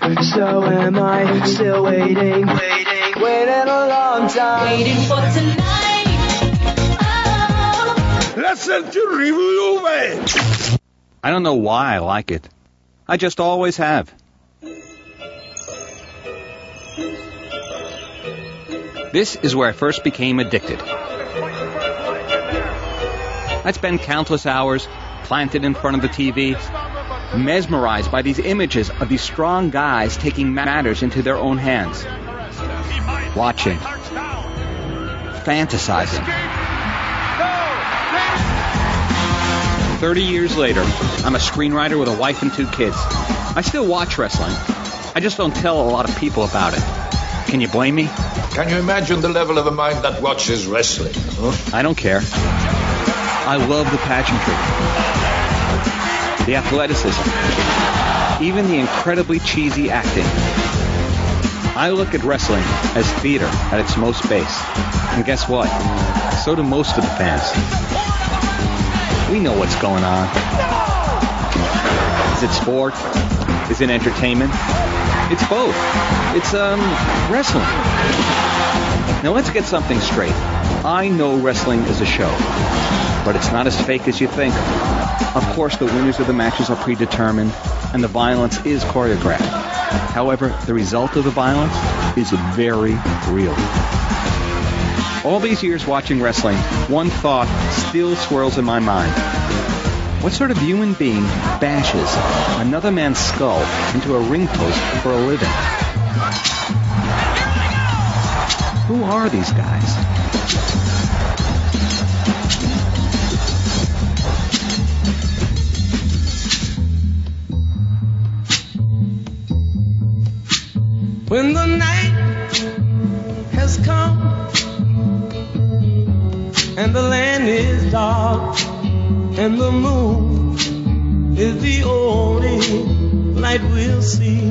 So am I, still waiting a long time. Waiting for tonight. Oh. Listen to Review Away. I don't know why I like it. I just always have. This is where I first became addicted. I'd spend countless hours planted in front of the TV, mesmerized by these images of these strong guys taking matters into their own hands. Watching. Fantasizing. 30 years later, I'm a screenwriter with a wife and 2 kids. I still watch wrestling. I just don't tell a lot of people about it. Can you blame me? Can you imagine the level of a mind that watches wrestling? Huh? I don't care. I love the pageantry, the athleticism, even the incredibly cheesy acting. I look at wrestling as theater at its most base. And guess what? So do most of the fans. We know what's going on. Is it sport? Is it entertainment? It's both. It's, wrestling. Now let's get something straight. I know wrestling is a show, but it's not as fake as you think. Of course, the winners of the matches are predetermined, and the violence is choreographed. However, the result of the violence is very real. All these years watching wrestling, one thought still swirls in my mind. What sort of human being bashes another man's skull into a ring post for a living? Who are these guys? When the night has come and the land is dark and the moon is the only light we'll see.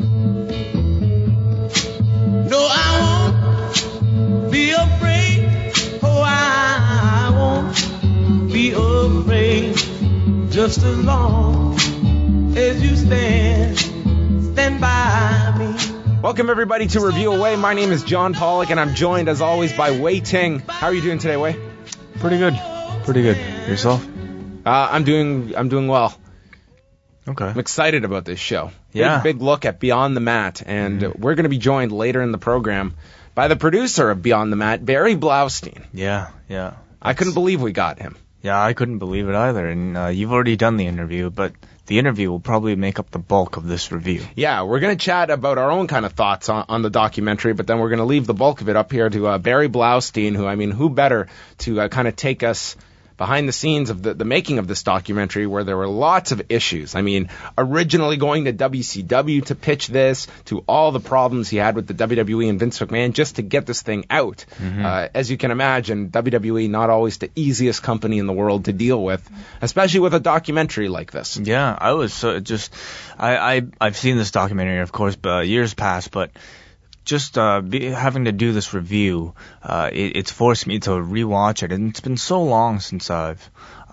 No, I won't be afraid. Oh, I won't be afraid. Just as long as you stand by me. Welcome, everybody, to Review Away. My name is John Pollock, and I'm joined, as always, by Wei Ting. How are you doing today, Wei? Pretty good. Yourself? I'm doing well. Okay. I'm excited about this show. Yeah. Big look at Beyond the Mat, and we're going to be joined later in the program by the producer of Beyond the Mat, Barry Blaustein. Yeah. I couldn't believe we got him. Yeah, I couldn't believe it either, and you've already done the interview, but the interview will probably make up the bulk of this review. Yeah, we're going to chat about our own kind of thoughts on the documentary, but then we're going to leave the bulk of it up here to Barry Blaustein, who better to kind of take us behind the scenes of the making of this documentary, where there were lots of issues. I mean, originally going to WCW to pitch this, to all the problems he had with the WWE and Vince McMahon just to get this thing out. As you can imagine, WWE not always the easiest company in the world to deal with, especially with a documentary like this. Yeah, I was I've seen this documentary, of course, years past, but just having to do this review, it's forced me to rewatch it, and it's been so long since I've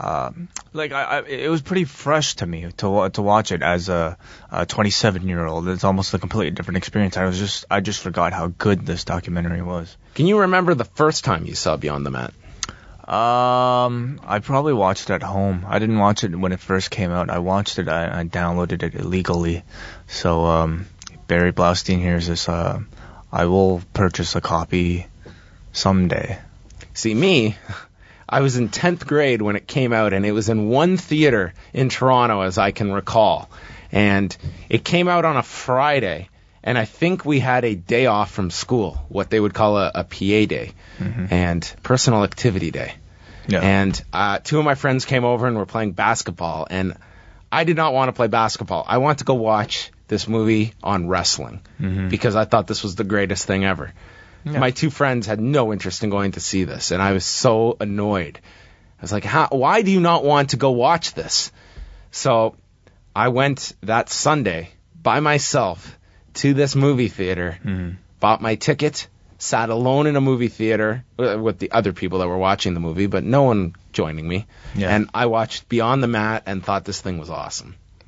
it was pretty fresh to me to watch it as a 27-year-old. It's almost a completely different experience. I just forgot how good this documentary was. Can you remember the first time you saw Beyond the Mat? I probably watched it at home. I didn't watch it when it first came out. I watched it. I downloaded it illegally. So Barry Blaustein here's this. I will purchase a copy someday. See, me, I was in 10th grade when it came out, and it was in one theater in Toronto, as I can recall. And it came out on a Friday, and I think we had a day off from school, what they would call a PA day, and personal activity day. Yeah. And 2 of my friends came over and were playing basketball, and I did not want to play basketball. I wanted to go watch this movie on wrestling because I thought this was the greatest thing ever. Yeah. My 2 friends had no interest in going to see this, and I was so annoyed. I was like, why do you not want to go watch this? So I went that Sunday by myself to this movie theater, bought my ticket, sat alone in a movie theater with the other people that were watching the movie, but no one joining me. Yeah. And I watched Beyond the Mat and thought this thing was awesome.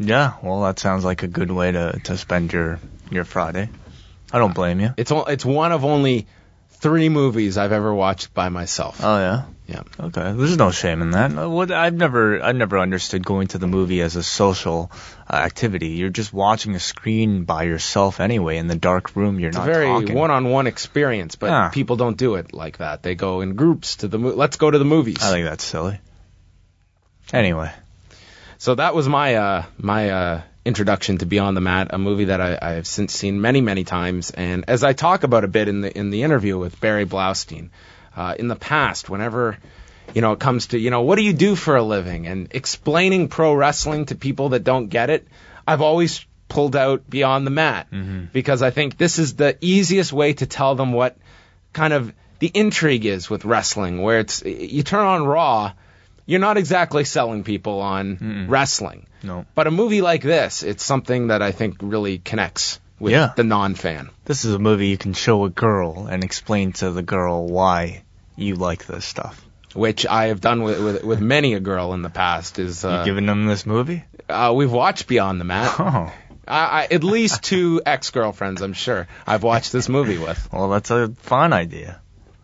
Yeah, well, that sounds like a good way to spend your Friday. I don't blame you. It's one of only 3 movies I've ever watched by myself. Oh yeah. Yeah. Okay. There's no shame in that. I've never understood going to the movie as a social activity. You're just watching a screen by yourself anyway in the dark room. You're not talking. It's a very one-on-one experience, but people don't do it like that. They go in groups to the let's go to the movies. I think that's silly. Anyway. So that was my introduction to Beyond the Mat, a movie that I have since seen many, many times. And as I talk about a bit in the interview with Barry Blaustein, in the past, whenever it comes to what do you do for a living and explaining pro wrestling to people that don't get it, I've always pulled out Beyond the Mat because I think this is the easiest way to tell them what kind of the intrigue is with wrestling, where it's you turn on Raw, you're not exactly selling people on wrestling. No. But a movie like this, it's something that I think really connects with the non-fan. This is a movie you can show a girl and explain to the girl why you like this stuff. Which I have done with many a girl in the past. Is you giving them this movie? We've watched Beyond the Mat. Oh. At least 2 ex-girlfriends, I'm sure, I've watched this movie with. Well, that's a fun idea.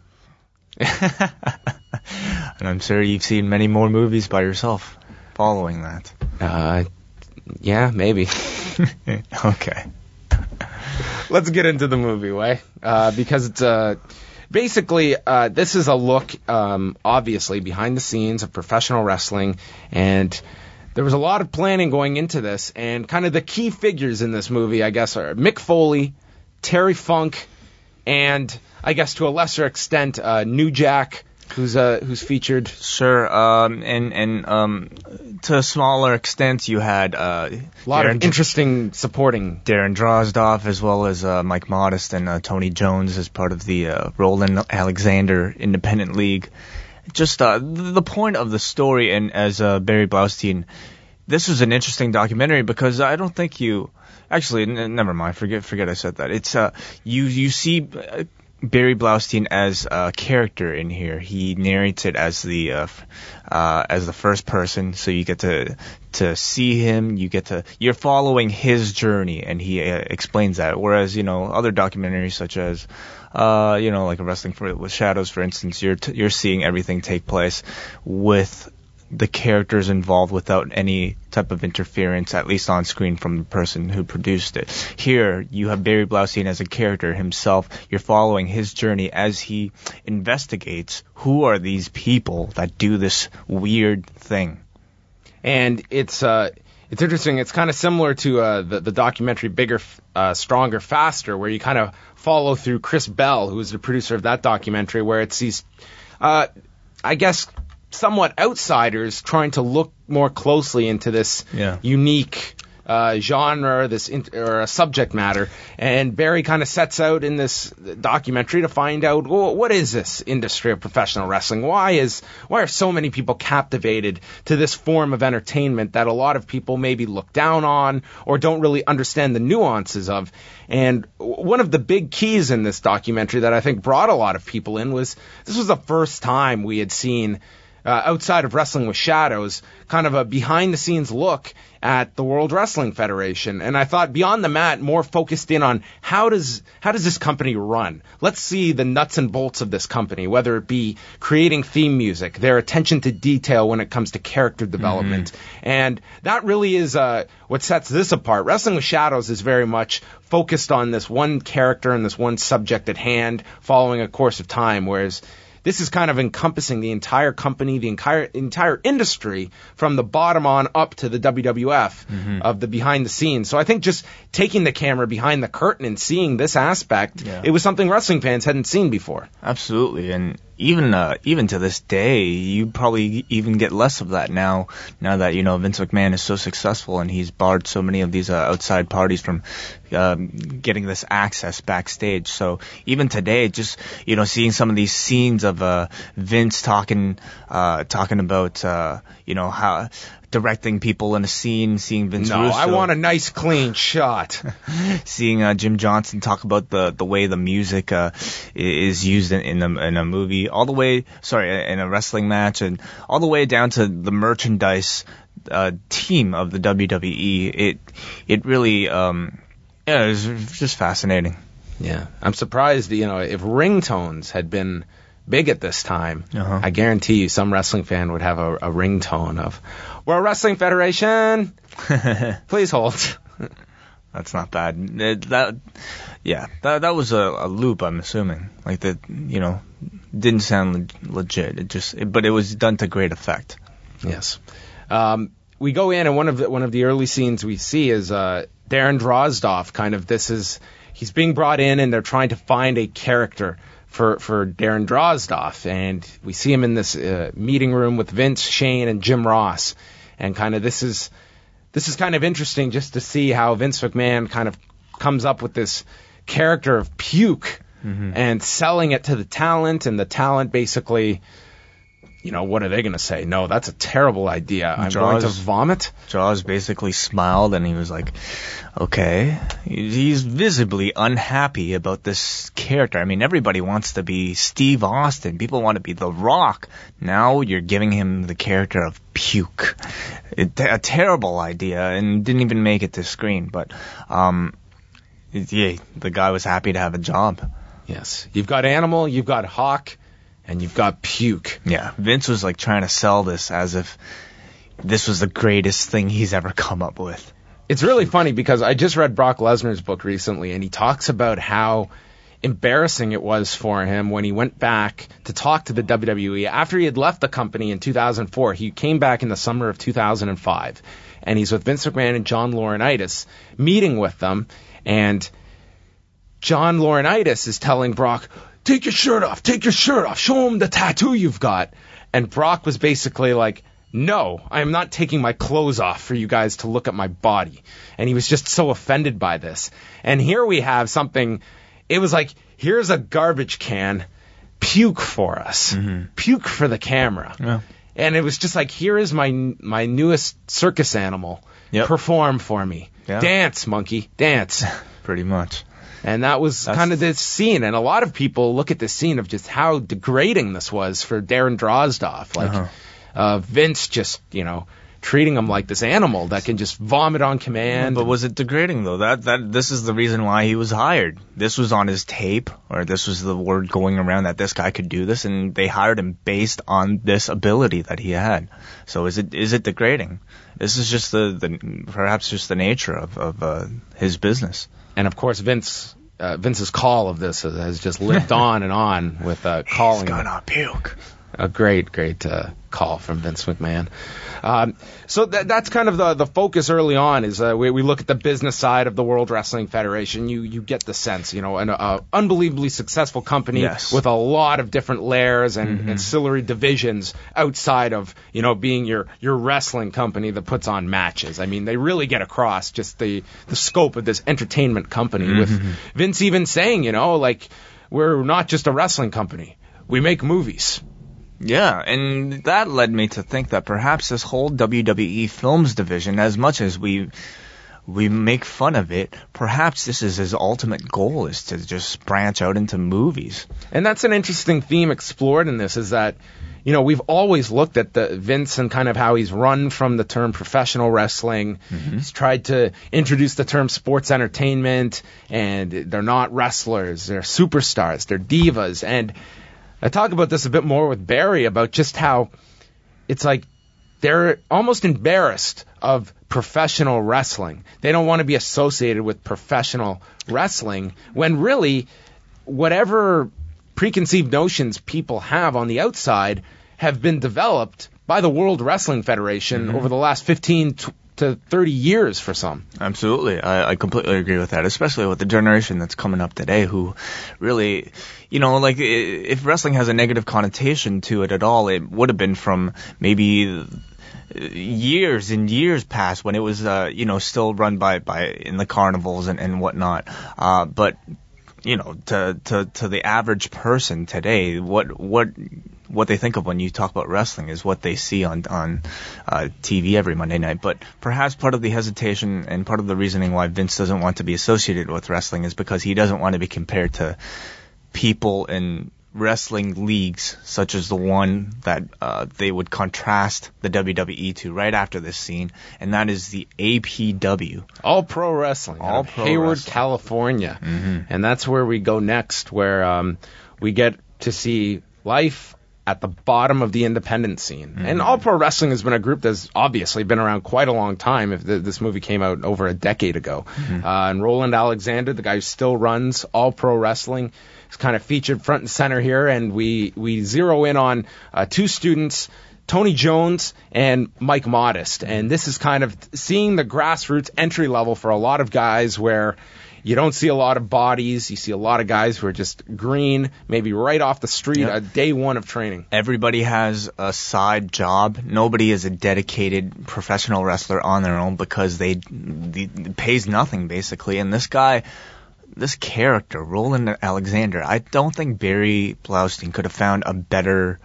And I'm sure you've seen many more movies by yourself following that. Yeah, maybe. Okay. Let's get into the movie, Way. Because it's basically this is a look, obviously, behind the scenes of professional wrestling, and there was a lot of planning going into this, and kind of the key figures in this movie, I guess, are Mick Foley, Terry Funk, and I guess to a lesser extent, New Jack, who's featured. Sure, and to a smaller extent, you had a lot of interesting supporting. Darren Drozdov, as well as Mike Modest and Tony Jones as part of the Roland Alexander Independent League. Just the point of the story, and as Barry Blaustein, this was an interesting documentary because I don't think you. Actually, never mind. Forget I said that. It's you see Barry Blaustein as a character in here. He narrates it as the first person, so you get to see him. You're following his journey, and he explains that. Whereas other documentaries such as like Wrestling with Shadows, for instance, you're seeing everything take place with the characters involved without any type of interference, at least on screen, from the person who produced it. Here, you have Barry Blaustein as a character himself. You're following his journey as he investigates who are these people that do this weird thing. And it's interesting. It's kind of similar to the documentary Bigger, Stronger, Faster, where you kind of follow through Chris Bell, who was the producer of that documentary, where it's these, I guess, somewhat outsiders trying to look more closely into this unique genre, or a subject matter. And Barry kind of sets out in this documentary to find out, well, what is this industry of professional wrestling? Why are so many people captivated to this form of entertainment that a lot of people maybe look down on or don't really understand the nuances of? And one of the big keys in this documentary that I think brought a lot of people in was this was the first time we had seen, outside of Wrestling with Shadows, kind of a behind-the-scenes look at the World Wrestling Federation. And I thought Beyond the Mat more focused in on how does this company run? Let's see the nuts and bolts of this company, whether it be creating theme music, their attention to detail when it comes to character development. And that really is what sets this apart. Wrestling with Shadows is very much focused on this one character and this one subject at hand following a course of time, whereas this is kind of encompassing the entire company, the entire industry, from the bottom on up to the WWF of the behind the scenes. So I think just taking the camera behind the curtain and seeing this aspect, it was something wrestling fans hadn't seen before. Absolutely, and even to this day, you probably even get less of that now that Vince McMahon is so successful and he's barred so many of these outside parties from getting this access backstage. So even today, just seeing some of these scenes of Vince talking about how directing people in a scene, seeing Vince Russo. I want a nice clean shot. Seeing Jim Johnson talk about the way the music is used in a movie, in a wrestling match, and all the way down to the merchandise team of the WWE, it really, it was just fascinating. Yeah, I'm surprised, if ringtones had been big at this time, I guarantee you some wrestling fan would have a ringtone of, World Wrestling Federation, please hold. That's not bad. That was a loop, I'm assuming. Like that, didn't sound legit. But it was done to great effect. Yes. We go in, and one of the early scenes we see is Darren Drozdov. He's being brought in, and they're trying to find a character for Darren Drozdov, and we see him in this meeting room with Vince, Shane, and Jim Ross, and this is kind of interesting just to see how Vince McMahon kind of comes up with this character of Puke and selling it to the talent, and the talent basically, what are they going to say? No, that's a terrible idea. I'm going to vomit. Jaws basically smiled, and he was like, okay. He's visibly unhappy about this character. I mean, everybody wants to be Steve Austin. People want to be The Rock. Now you're giving him the character of Puke. A terrible idea, and didn't even make it to screen. But, the guy was happy to have a job. Yes. You've got Animal, you've got Hawk, and you've got Puke. Yeah, Vince was like trying to sell this as if this was the greatest thing he's ever come up with. It's really funny because I just read Brock Lesnar's book recently, and he talks about how embarrassing it was for him when he went back to talk to the WWE. After he had left the company in 2004, he came back in the summer of 2005, and he's with Vince McMahon and John Laurinaitis, meeting with them, and John Laurinaitis is telling Brock, take your shirt off, show him the tattoo you've got. And Brock was basically like, no, I am not taking my clothes off for you guys to look at my body. And he was just so offended by this. And here we have something, it was like, here's a garbage can, puke for us, puke for the camera. Yeah. And it was just like, here is my newest circus animal, perform for me. Yeah. Dance, monkey, dance. Pretty much. And that's kind of this scene. And a lot of people look at this scene of just how degrading this was for Darren Drozdov. Like, Vince just, treating him like this animal that can just vomit on command. But was it degrading, though? This is the reason why he was hired. This was on his tape, or this was the word going around that this guy could do this, and they hired him based on this ability that he had. So is it degrading? This is just perhaps just the nature of his business. And of course, Vince's call of this has just lived on with calling. He's gonna puke. A great call from Vince McMahon. So that's kind of the focus early on is we look at the business side of the World Wrestling Federation. You get the sense, an unbelievably successful company with a lot of different layers and ancillary divisions outside of, being your wrestling company that puts on matches. I mean, they really get across just the scope of this entertainment company with Vince even saying, we're not just a wrestling company. We make movies. Yeah, and that led me to think that perhaps this whole WWE Films division, as much as we make fun of it, perhaps this is his ultimate goal, is to just branch out into movies. And that's an interesting theme explored in this, is that, we've always looked at the Vince and kind of how he's run from the term professional wrestling. He's tried to introduce the term sports entertainment, and they're not wrestlers, they're superstars, they're divas, and I talk about this a bit more with Barry about just how it's like they're almost embarrassed of professional wrestling. They don't want to be associated with professional wrestling when really whatever preconceived notions people have on the outside have been developed by the World Wrestling Federation over the last 15 to 30 years for some. Absolutely. I completely agree with that, especially with the generation that's coming up today who really, if wrestling has a negative connotation to it at all, it would have been from maybe years and years past when it was, still run by in the carnivals and whatnot. But to the average person today, what they think of when you talk about wrestling is what they see on TV every Monday night. But perhaps part of the hesitation and part of the reasoning why Vince doesn't want to be associated with wrestling is because he doesn't want to be compared to people in wrestling leagues, such as the one that they would contrast the WWE to right after this scene, and that is the APW. All Pro Wrestling. All Pro Hayward, Wrestling. California. And that's where we go next, where we get to see life at the bottom of the independent scene. And All Pro Wrestling has been a group that's obviously been around quite a long time. If this movie came out over a decade ago. And Roland Alexander, the guy who still runs All Pro Wrestling, is kind of featured front and center here. And we zero in on two students, Tony Jones and Mike Modest. And this is kind of seeing the grassroots entry level for a lot of guys where you don't see a lot of bodies. You see a lot of guys who are just green, maybe right off the street, day one of training. Everybody has a side job. Nobody is a dedicated professional wrestler on their own because it pays nothing, basically. And this guy, this character, Roland Alexander, I don't think Barry Blaustein could have found a better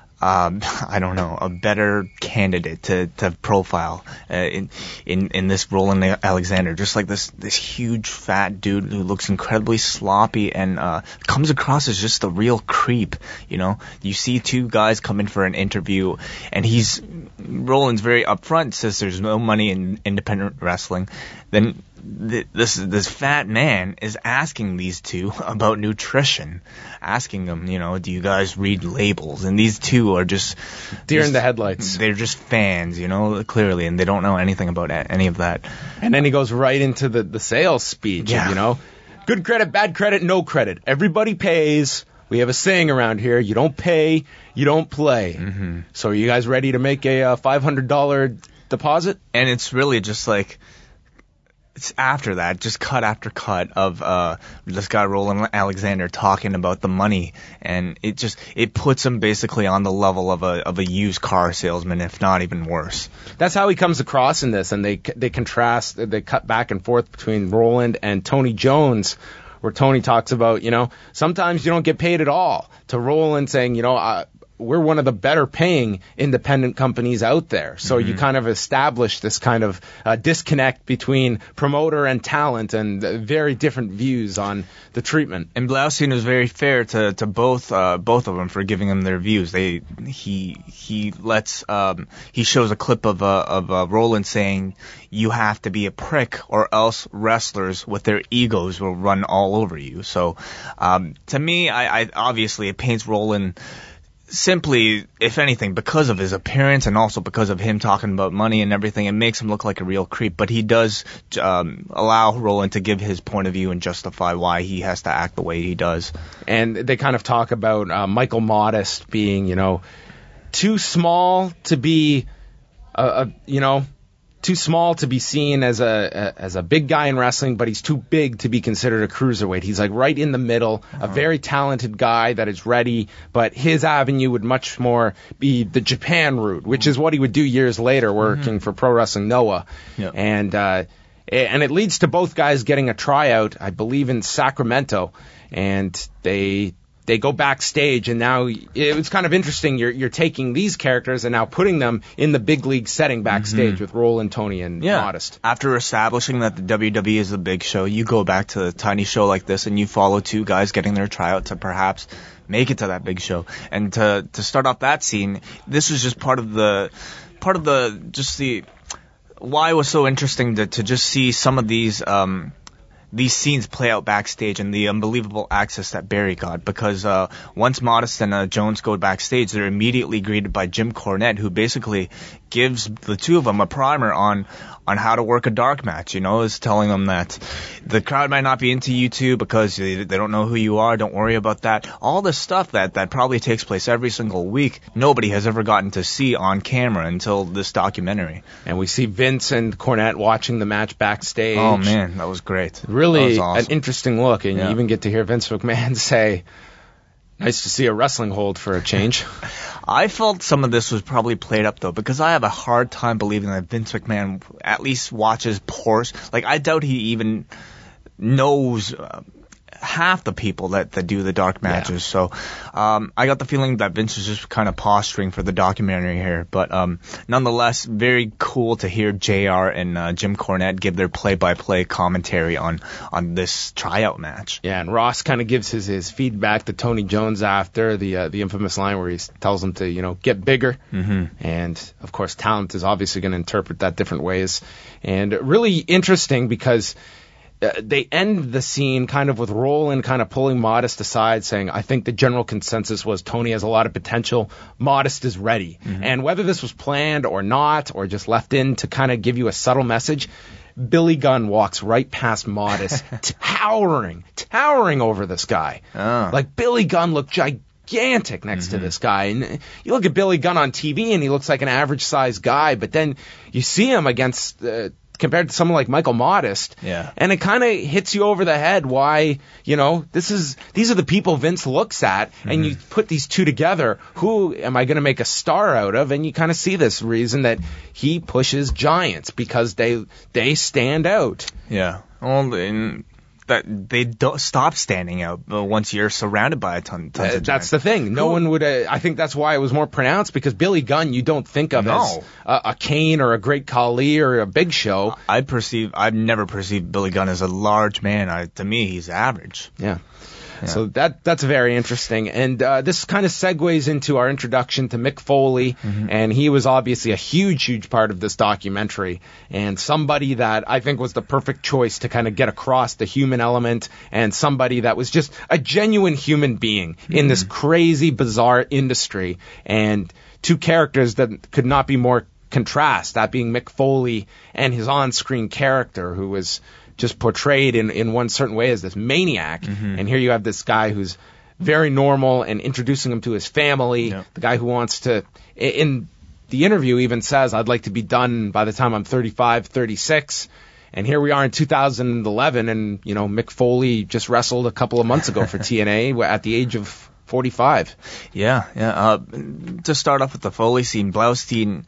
a better candidate to profile in this Roland Alexander. Just like this huge fat dude who looks incredibly sloppy and comes across as just a real creep. You know, you see two guys come in for an interview, and Roland's very upfront, says there's no money in independent wrestling. Then this fat man is asking these two about nutrition, asking them, do you guys read labels? And these two are just deer in the headlights. They're just fans, clearly, and they don't know anything about any of that. And then he goes right into the sales speech. Yeah. Good credit, bad credit, no credit. Everybody pays. We have a saying around here: you don't pay, you don't play. So are you guys ready to make a $500 deposit? And it's really just like, it's after that, just cut after cut of this guy Roland Alexander talking about the money, and it puts him basically on the level of a used car salesman, if not even worse. That's how he comes across in this, and they contrast, they cut back and forth between Roland and Tony Jones, where Tony talks about, sometimes you don't get paid at all, to Roland saying, we're one of the better paying independent companies out there. So you kind of establish this kind of disconnect between promoter and talent, and very different views on the treatment. And Blaustein was very fair to both of them for giving them their views. He shows a clip of Roland saying, you have to be a prick or else wrestlers with their egos will run all over you. So to me, I obviously it paints Roland simply, if anything, because of his appearance and also because of him talking about money and everything, it makes him look like a real creep. But he does allow Roland to give his point of view and justify why he has to act the way he does. And they kind of talk about Michael Modest being, too small to be, too small to be seen as a big guy in wrestling, but he's too big to be considered a cruiserweight. He's like right in the middle, a very talented guy that is ready, but his avenue would much more be the Japan route, which is what he would do years later, working for Pro Wrestling Noah. Yep. And it leads to both guys getting a tryout, I believe, in Sacramento, and they go backstage, and now it's kind of interesting. You're taking these characters and now putting them in the big league setting backstage with Roland, Tony, and Modest. After establishing that the WWE is the big show, you go back to a tiny show like this and you follow two guys getting their tryout to perhaps make it to that big show. And to start off that scene, this was just part of the why it was so interesting to just see some of these scenes play out backstage and the unbelievable access that Barry got, because once Modest and Jones go backstage, they're immediately greeted by Jim Cornette, who basically gives the two of them a primer on how to work a dark match, is telling them that the crowd might not be into you two because they don't know who you are, don't worry about that. All this stuff that probably takes place every single week, nobody has ever gotten to see on camera until this documentary. And we see Vince and Cornette watching the match backstage. Oh man, that was great. Really awesome. An interesting look, and you even get to hear Vince McMahon say, nice to see a wrestling hold for a change. I felt some of this was probably played up, though, because I have a hard time believing that Vince McMahon at least watches Porsche. Like, I doubt he even knows half the people that do the dark matches. So I got the feeling that Vince is just kind of posturing for the documentary here. But nonetheless, very cool to hear JR and Jim Cornette give their play-by-play commentary on this tryout match. Yeah, and Ross kind of gives his feedback to Tony Jones after the infamous line where he tells him to, get bigger. Mm-hmm. And, of course, talent is obviously going to interpret that different ways. And really interesting because they end the scene kind of with Roland kind of pulling Modest aside, saying, I think the general consensus was Tony has a lot of potential. Modest is ready. Mm-hmm. And whether this was planned or not, or just left in to kind of give you a subtle message, Billy Gunn walks right past Modest, towering over this guy. Oh. Like, Billy Gunn looked gigantic next to this guy. And you look at Billy Gunn on TV, and he looks like an average-sized guy, but then you see him against compared to someone like Michael Modest. Yeah. And it kind of hits you over the head why, these are the people Vince looks at, and you put these two together, who am I going to make a star out of? And you kind of see this reason that he pushes giants because they stand out. Yeah. Well, that they don't stop standing out once you're surrounded by a ton of giants. That's the thing. No one would. I think that's why it was more pronounced, because Billy Gunn you don't think of as a Kane or a Great Khali or a Big Show. I've never perceived Billy Gunn as a large man. To me, he's average. Yeah. So that's very interesting. And this kind of segues into our introduction to Mick Foley. And he was obviously a huge part of this documentary, and somebody that I think was the perfect choice to kind of get across the human element, and somebody that was just a genuine human being in this crazy, bizarre industry. And two characters that could not be more contrast, that being Mick Foley and his on-screen character, who was just portrayed in one certain way as this maniac. And here you have this guy who's very normal and introducing him to his family, the guy who wants to, in the interview even says, I'd like to be done by the time I'm 35, 36. And here we are in 2011, and, Mick Foley just wrestled a couple of months ago for TNA at the age of 45. Yeah. To start off with the Foley scene, Blaustein,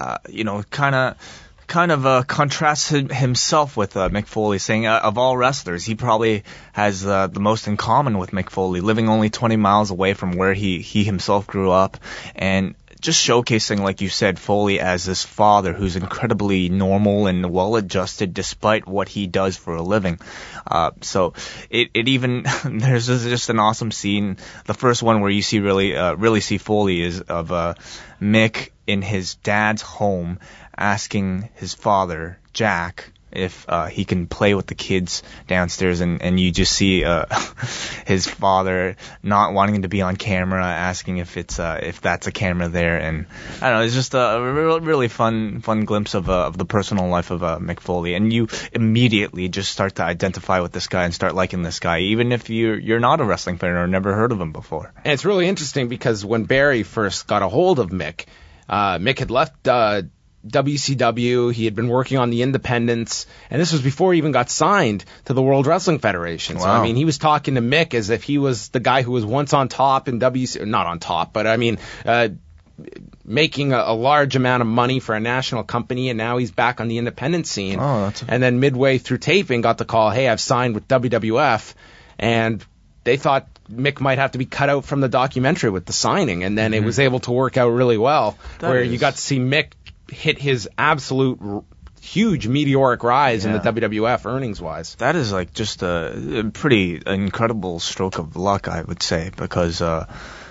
kind of contrasts himself with Mick Foley, saying of all wrestlers, he probably has the most in common with Mick Foley, living only 20 miles away from where he himself grew up, and just showcasing, like you said, Foley as this father who's incredibly normal and well-adjusted despite what he does for a living. So it even there's just an awesome scene. The first one where you see really see Foley is of Mick in his dad's home, asking his father, Jack, if he can play with the kids downstairs, and you just see his father not wanting to be on camera, asking if that's a camera there, and I don't know, it's just a really fun glimpse of the personal life of Mick Foley, and you immediately just start to identify with this guy and start liking this guy, even if you're not a wrestling fan or never heard of him before. And it's really interesting because when Barry first got a hold of Mick, Mick had left WCW, he had been working on the independents, and this was before he even got signed to the World Wrestling Federation. So, he was talking to Mick as if he was the guy who was once on top in not on top, but making a large amount of money for a national company, and now he's back on the independent scene. And then midway through taping, got the call, hey, I've signed with WWF, and they thought Mick might have to be cut out from the documentary with the signing, and then it was able to work out really well, you got to see Mick hit his absolute huge meteoric rise in the WWF earnings-wise. That is like just a pretty incredible stroke of luck, I would say, because I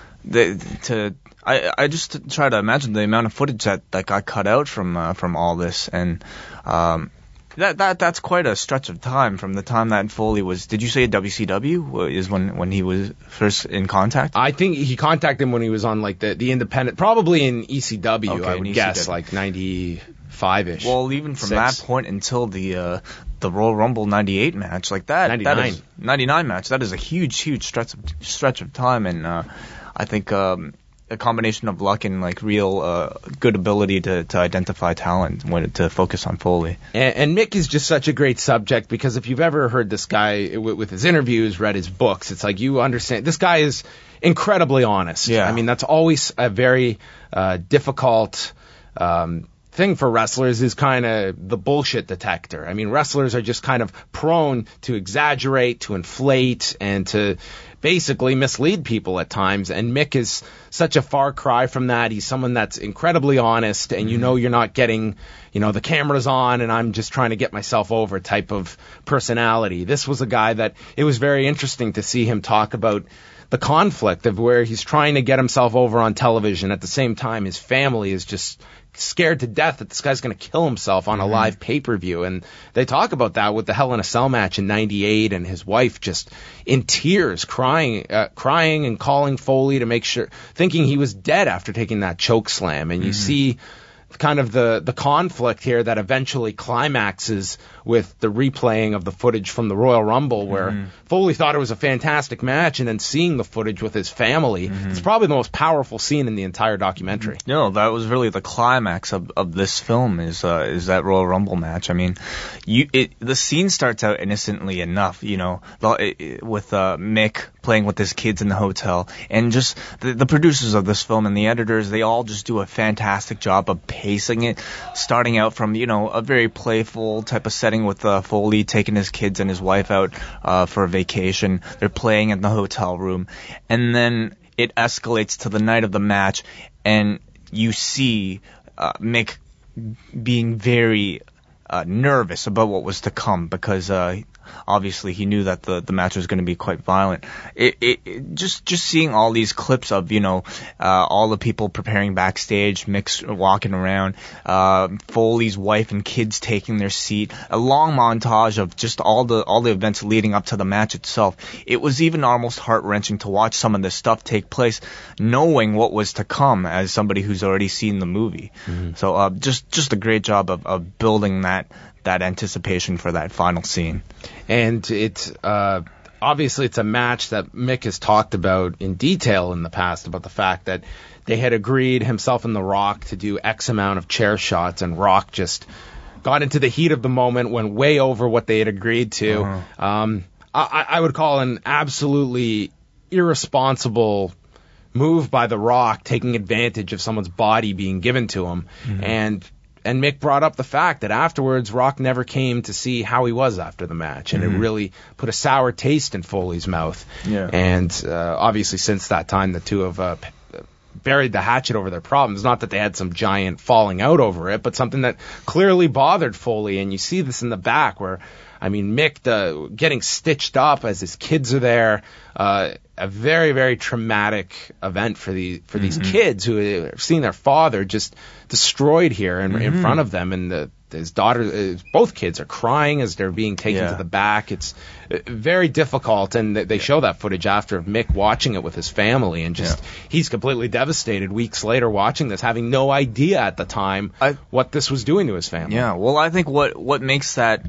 just try to imagine the amount of footage that got cut out from all this, and that's quite a stretch of time from the time that Foley was. Did you say at WCW is when he was first in contact? I think he contacted him when he was on like the independent, probably in ECW. I would guess like 95-ish. Well, even from that point until the Royal Rumble '98 match, like that 99 match, that is a huge stretch of time, and I think a combination of luck and like real good ability to identify talent to focus on Foley. And Mick is just such a great subject, because if you've ever heard this guy with his interviews, read his books, it's like you understand this guy is incredibly honest. Yeah. I mean, that's always a very difficult thing for wrestlers is kind of the bullshit detector. I mean, wrestlers are just kind of prone to exaggerate, to inflate, and to basically mislead people at times. And Mick is such a far cry from that. He's someone that's incredibly honest, and you know you're not getting, the camera's on and I'm just trying to get myself over type of personality. This was a guy that it was very interesting to see him talk about the conflict of where he's trying to get himself over on television. At the same time, his family is just scared to death that this guy's going to kill himself on a live pay-per-view. And they talk about that with the Hell in a Cell match in '98, and his wife just in tears, crying and calling Foley to make sure, thinking he was dead after taking that choke slam. And you see kind of the conflict here that eventually climaxes with the replaying of the footage from the Royal Rumble, where Foley thought it was a fantastic match, and then seeing the footage with his family, it's probably the most powerful scene in the entire documentary. No, that was really the climax of this film is that Royal Rumble match. I mean, the scene starts out innocently enough, with Mick playing with his kids in the hotel, and just the producers of this film and the editors, they all just do a fantastic job of pacing it, starting out from, a very playful type of setting with Foley taking his kids and his wife out for a vacation. They're playing in the hotel room, and then it escalates to the night of the match, and you see Mick being very nervous about what was to come, because obviously he knew that the match was going to be quite violent. Just seeing all these clips of all the people preparing backstage, Mick's walking around, Foley's wife and kids taking their seat, a long montage of just all the events leading up to the match itself. It was even almost heart-wrenching to watch some of this stuff take place, knowing what was to come as somebody who's already seen the movie. So just a great job of building that anticipation for that final scene. And it's obviously it's a match that Mick has talked about in detail in the past, about the fact that they had agreed, himself and The Rock, to do X amount of chair shots, and Rock just got into the heat of the moment, went way over what they had agreed to. I would call an absolutely irresponsible move by The Rock, taking advantage of someone's body being given to him. And Mick brought up the fact that afterwards, Rock never came to see how he was after the match, and it really put a sour taste in Foley's mouth. Yeah. And obviously, since that time, the two have buried the hatchet over their problems. Not that they had some giant falling out over it, but something that clearly bothered Foley. And you see this in the back where, Mick getting stitched up as his kids are there. A very, very traumatic event for these kids who have seen their father just destroyed here in front of them, and his daughter, both kids are crying as they're being taken to the back. It's very difficult, and they show that footage after of Mick watching it with his family, and just he's completely devastated weeks later watching this, having no idea at the time what this was doing to his family. Yeah, well, I think what makes that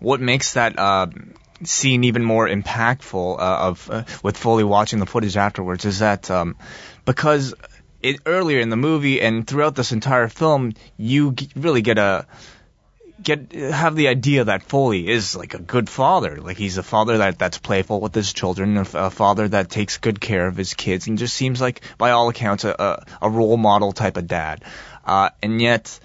scene even more impactful with Foley watching the footage afterwards is that because earlier in the movie and throughout this entire film, you really have the idea that Foley is like a good father. Like, he's a father that's playful with his children, a father that takes good care of his kids, and just seems like, by all accounts, a role model type of dad. And yet,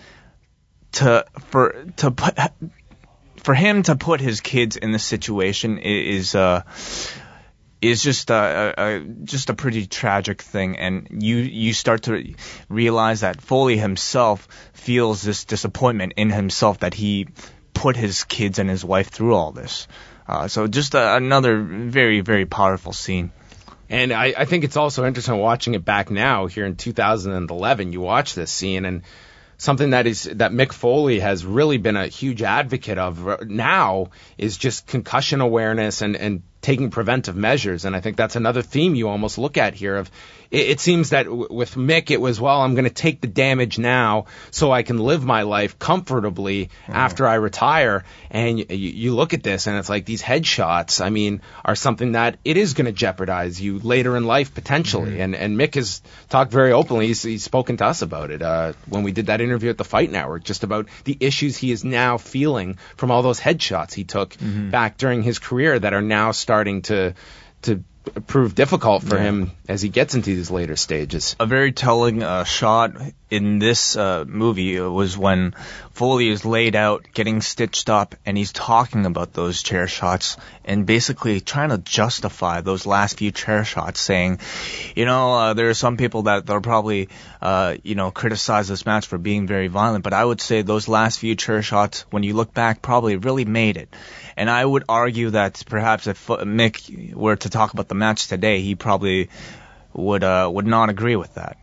for him to put his kids in this situation is just a pretty tragic thing, and you start to realize that Foley himself feels this disappointment in himself that he put his kids and his wife through all this. So just another very, very powerful scene. And I think it's also interesting watching it back now here in 2011. You watch this scene, and something that Mick Foley has really been a huge advocate of now is just concussion awareness and taking preventive measures. And I think that's another theme you almost look at here of it seems that with Mick, it was, well, I'm going to take the damage now so I can live my life comfortably after I retire. And you look at this and it's like these headshots, are something that it is going to jeopardize you later in life potentially. And Mick has talked very openly. He's spoken to us about it when we did that interview at the Fight Network, just about the issues he is now feeling from all those headshots he took back during his career that are now starting to prove difficult for him as he gets into these later stages. A very telling shot in this movie was when Foley is laid out, getting stitched up, and he's talking about those chair shots and basically trying to justify those last few chair shots, saying, there are some people that'll probably, criticize this match for being very violent, but I would say those last few chair shots, when you look back, probably really made it. And I would argue that perhaps if Mick were to talk about the match today, he probably would not agree with that.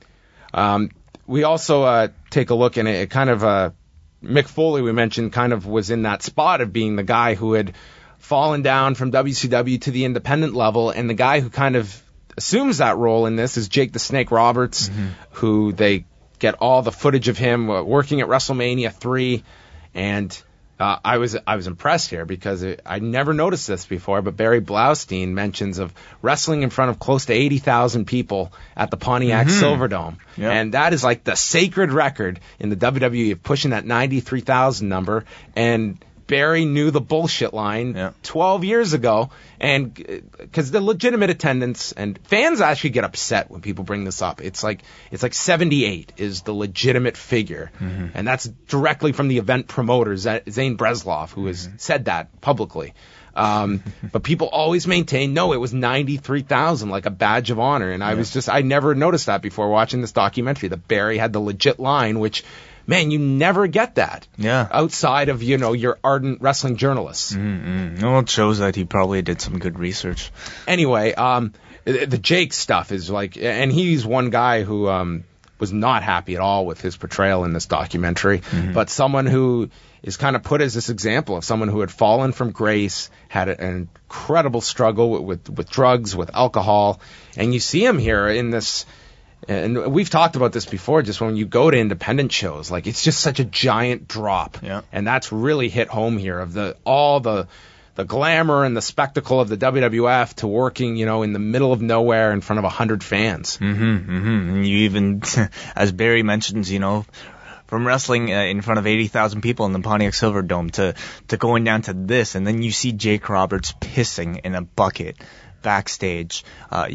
We also take a look, and it kind of Mick Foley, we mentioned, kind of was in that spot of being the guy who had fallen down from WCW to the independent level, and the guy who kind of assumes that role in this is Jake the Snake Roberts, who they get all the footage of him working at WrestleMania 3, and I was impressed here because I never noticed this before, but Barry Blaustein mentions of wrestling in front of close to 80,000 people at the Pontiac Silverdome. Yep. And that is like the sacred record in the WWE of pushing that 93,000 number. And Barry knew the bullshit line 12 years ago, and because the legitimate attendance, and fans actually get upset when people bring this up. It's like 78 is the legitimate figure, and that's directly from the event promoter Zane Breslov, who has said that publicly. But people always maintain, no, it was 93,000, like a badge of honor, and I never noticed that before watching this documentary, that Barry had the legit line, which, man, you never get that outside of, your ardent wrestling journalists. Well, it shows that he probably did some good research. Anyway, the Jake stuff is like, and he's one guy who was not happy at all with his portrayal in this documentary, but someone who is kind of put as this example of someone who had fallen from grace, had an incredible struggle with drugs, with alcohol, and you see him here in this. And we've talked about this before, just when you go to independent shows, like, it's just such a giant drop. Yeah. And that's really hit home here, of all the glamour and the spectacle of the WWF to working, in the middle of nowhere in front of 100 fans. And you even, as Barry mentions, from wrestling in front of 80,000 people in the Pontiac Silverdome to going down to this, and then you see Jake Roberts pissing in a bucket backstage.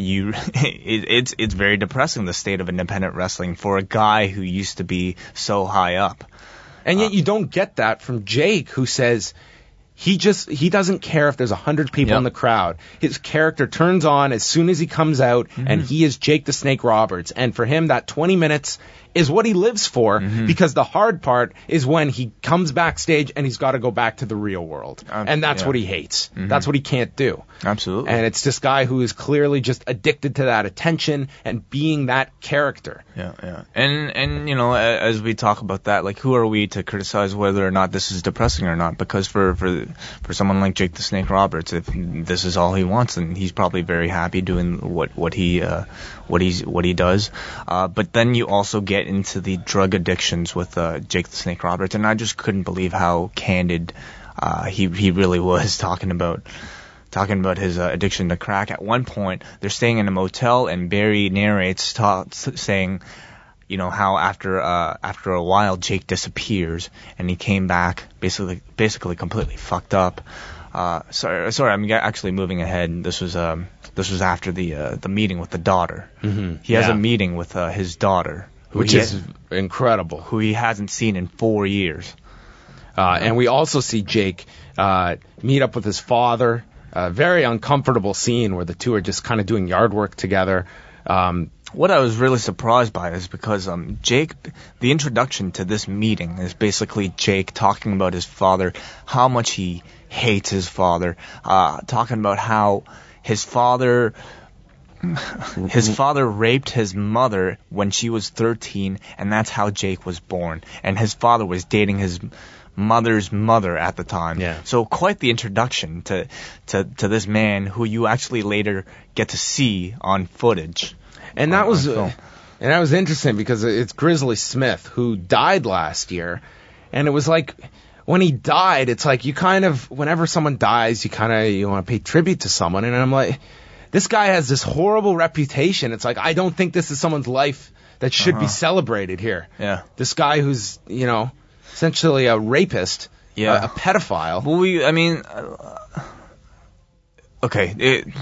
It's very depressing, the state of independent wrestling for a guy who used to be so high up. And yet you don't get that from Jake, who says he doesn't care if there's 100 people in the crowd. His character turns on as soon as he comes out, and he is Jake the Snake Roberts. And for him, that 20 minutes is what he lives for, because the hard part is when he comes backstage and he's got to go back to the real world. And that's what he hates. That's what he can't do. Absolutely. And it's this guy who is clearly just addicted to that attention and being that character. Yeah. And as we talk about that, like, who are we to criticize whether or not this is depressing or not? Because for someone like Jake the Snake Roberts, if this is all he wants, then he's probably very happy doing what he does. But then you also get into the drug addictions with Jake the Snake Roberts, and I just couldn't believe how candid he really was talking about his addiction to crack. At one point, they're staying in a motel, and Barry narrates saying, how after a while Jake disappears, and he came back basically completely fucked up. Sorry, I'm actually moving ahead. This was after the meeting with the daughter. He has a meeting with his daughter, which is incredible, who he hasn't seen in 4 years. And we also see Jake meet up with his father. A very uncomfortable scene where the two are just kind of doing yard work together. What I was really surprised by is because Jake, the introduction to this meeting is basically Jake talking about his father, how much he hates his father, talking about how his father raped his mother when she was 13, and that's how Jake was born. And his father was dating his mother's mother at the time. Yeah. So quite the introduction to this man who you actually later get to see on footage. And that was interesting because it's Grizzly Smith, who died last year, and it was like, when he died, it's like you kind of, whenever someone dies, you want to pay tribute to someone, and I'm like, this guy has this horrible reputation. It's like, I don't think this is someone's life that should be celebrated here. Yeah. This guy who's, essentially a rapist, a pedophile. Well, okay,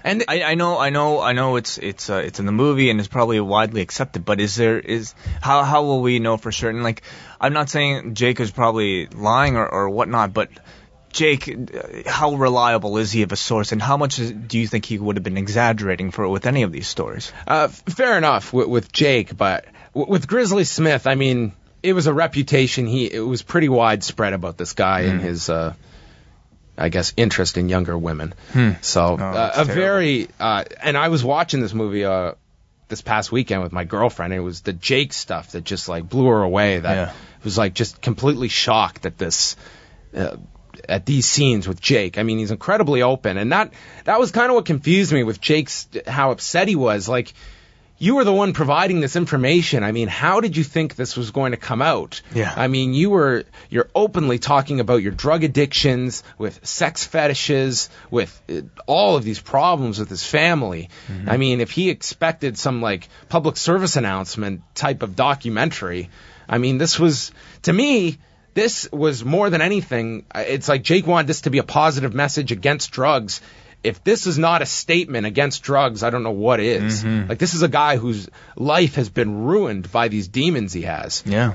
And I know it's in the movie and it's probably widely accepted, but how will we know for certain? Like, I'm not saying Jake is probably lying or whatnot, but Jake, how reliable is he of a source, and how much do you think he would have been exaggerating with any of these stories? Fair enough with Jake, but with Grizzly Smith, I mean, it was a reputation. It was pretty widespread about this guy and his, I guess, interest in younger women. So very, and I was watching this movie this past weekend with my girlfriend, and it was the Jake stuff that just like blew her away. That was like just completely shocked at this. At these scenes with Jake. I mean, he's incredibly open, and that was kind of what confused me with Jake's, how upset he was. Like, you were the one providing this information. I mean, how did you think this was going to come out? Yeah. I mean, you're openly talking about your drug addictions, with sex fetishes, with all of these problems with his family. I mean, if he expected some like public service announcement type of documentary, I mean, this was, to me, this was more than anything, it's like Jake wanted this to be a positive message against drugs. If this is not a statement against drugs, I don't know what is. Like, this is a guy whose life has been ruined by these demons he has. Yeah.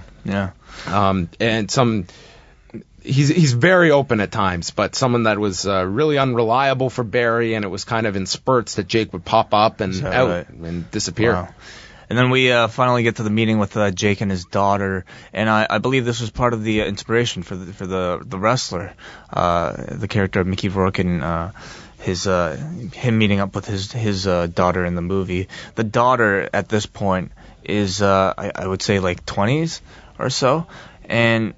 And he's very open at times, but someone that was really unreliable for Barry, and it was kind of in spurts that Jake would pop up and out and disappear. Wow. And then we finally get to the meeting with Jake and his daughter, and I believe this was part of the inspiration for the wrestler, the character of Mickey Rourke, and him meeting up with his daughter in the movie. The daughter at this point is I would say like 20s or so, and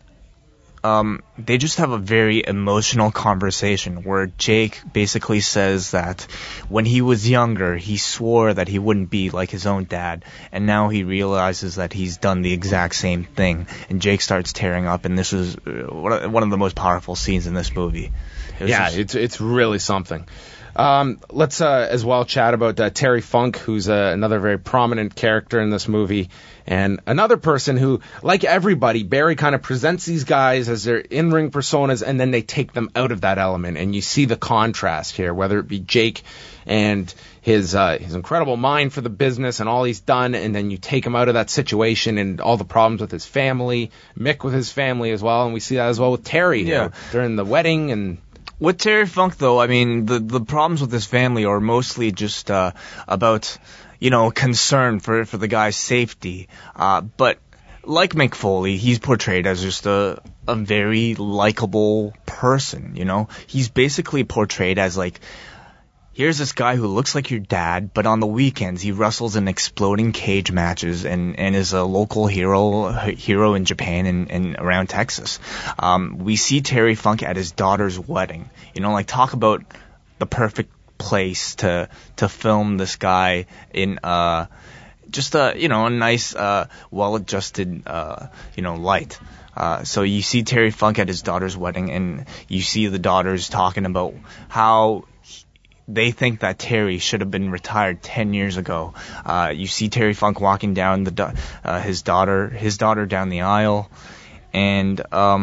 they just have a very emotional conversation where Jake basically says that when he was younger, he swore that he wouldn't be like his own dad, and now he realizes that he's done the exact same thing, and Jake starts tearing up, and this is one of the most powerful scenes in this movie. It's really something. Let's as well chat about Terry Funk, who's another very prominent character in this movie, and another person who, like everybody, Barry kind of presents these guys as their in-ring personas, and then they take them out of that element, and you see the contrast here, whether it be Jake and his incredible mind for the business and all he's done, and then you take him out of that situation and all the problems with his family, Mick with his family as well, and we see that as well with Terry during the wedding. And with Terry Funk, though, I mean, the problems with his family are mostly just about, concern for the guy's safety. But like Mick Foley, he's portrayed as just a very likable person, He's basically portrayed as like, here's this guy who looks like your dad, but on the weekends he wrestles in exploding cage matches and is a local hero in Japan and around Texas. We see Terry Funk at his daughter's wedding. Talk about the perfect place to film this guy in just a nice well-adjusted light. So you see Terry Funk at his daughter's wedding, and you see the daughters talking about how they think that Terry should have been retired 10 years ago. You see Terry Funk walking down his daughter down the aisle, and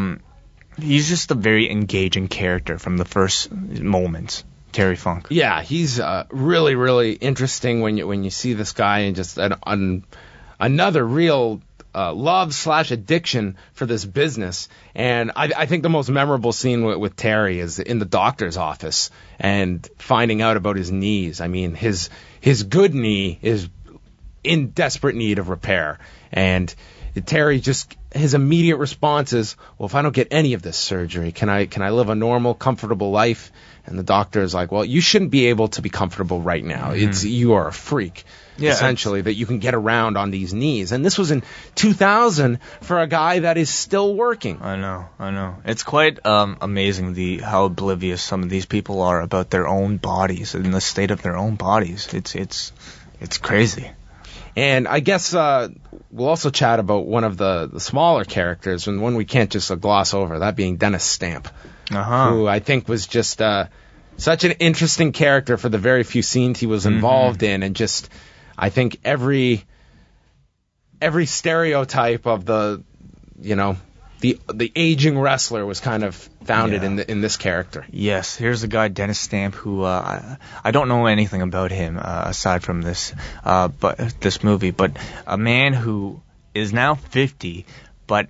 he's just a very engaging character from the first moments. Terry Funk. Yeah, he's really, really interesting when you see this guy, and just another real love/addiction for this business. And I think the most memorable scene with Terry is in the doctor's office and finding out about his knees. I mean, his good knee is in desperate need of repair, and Terry just, his immediate response is, well, if I don't get any of this surgery, can I live a normal, comfortable life? And the doctor is like, well, you shouldn't be able to be comfortable right now. You are a freak, essentially, that you can get around on these knees. And this was in 2000 for a guy that is still working. I know. It's quite amazing how oblivious some of these people are about their own bodies and the state of their own bodies. It's crazy. And I guess we'll also chat about one of the smaller characters, and one we can't just gloss over, that being Dennis Stamp, who I think was just such an interesting character for the very few scenes he was involved in, and just, I think every stereotype of the the aging wrestler was kind of founded in this character. Yes, here's a guy, Dennis Stamp, who I don't know anything about him aside from this movie, but a man who is now 50, but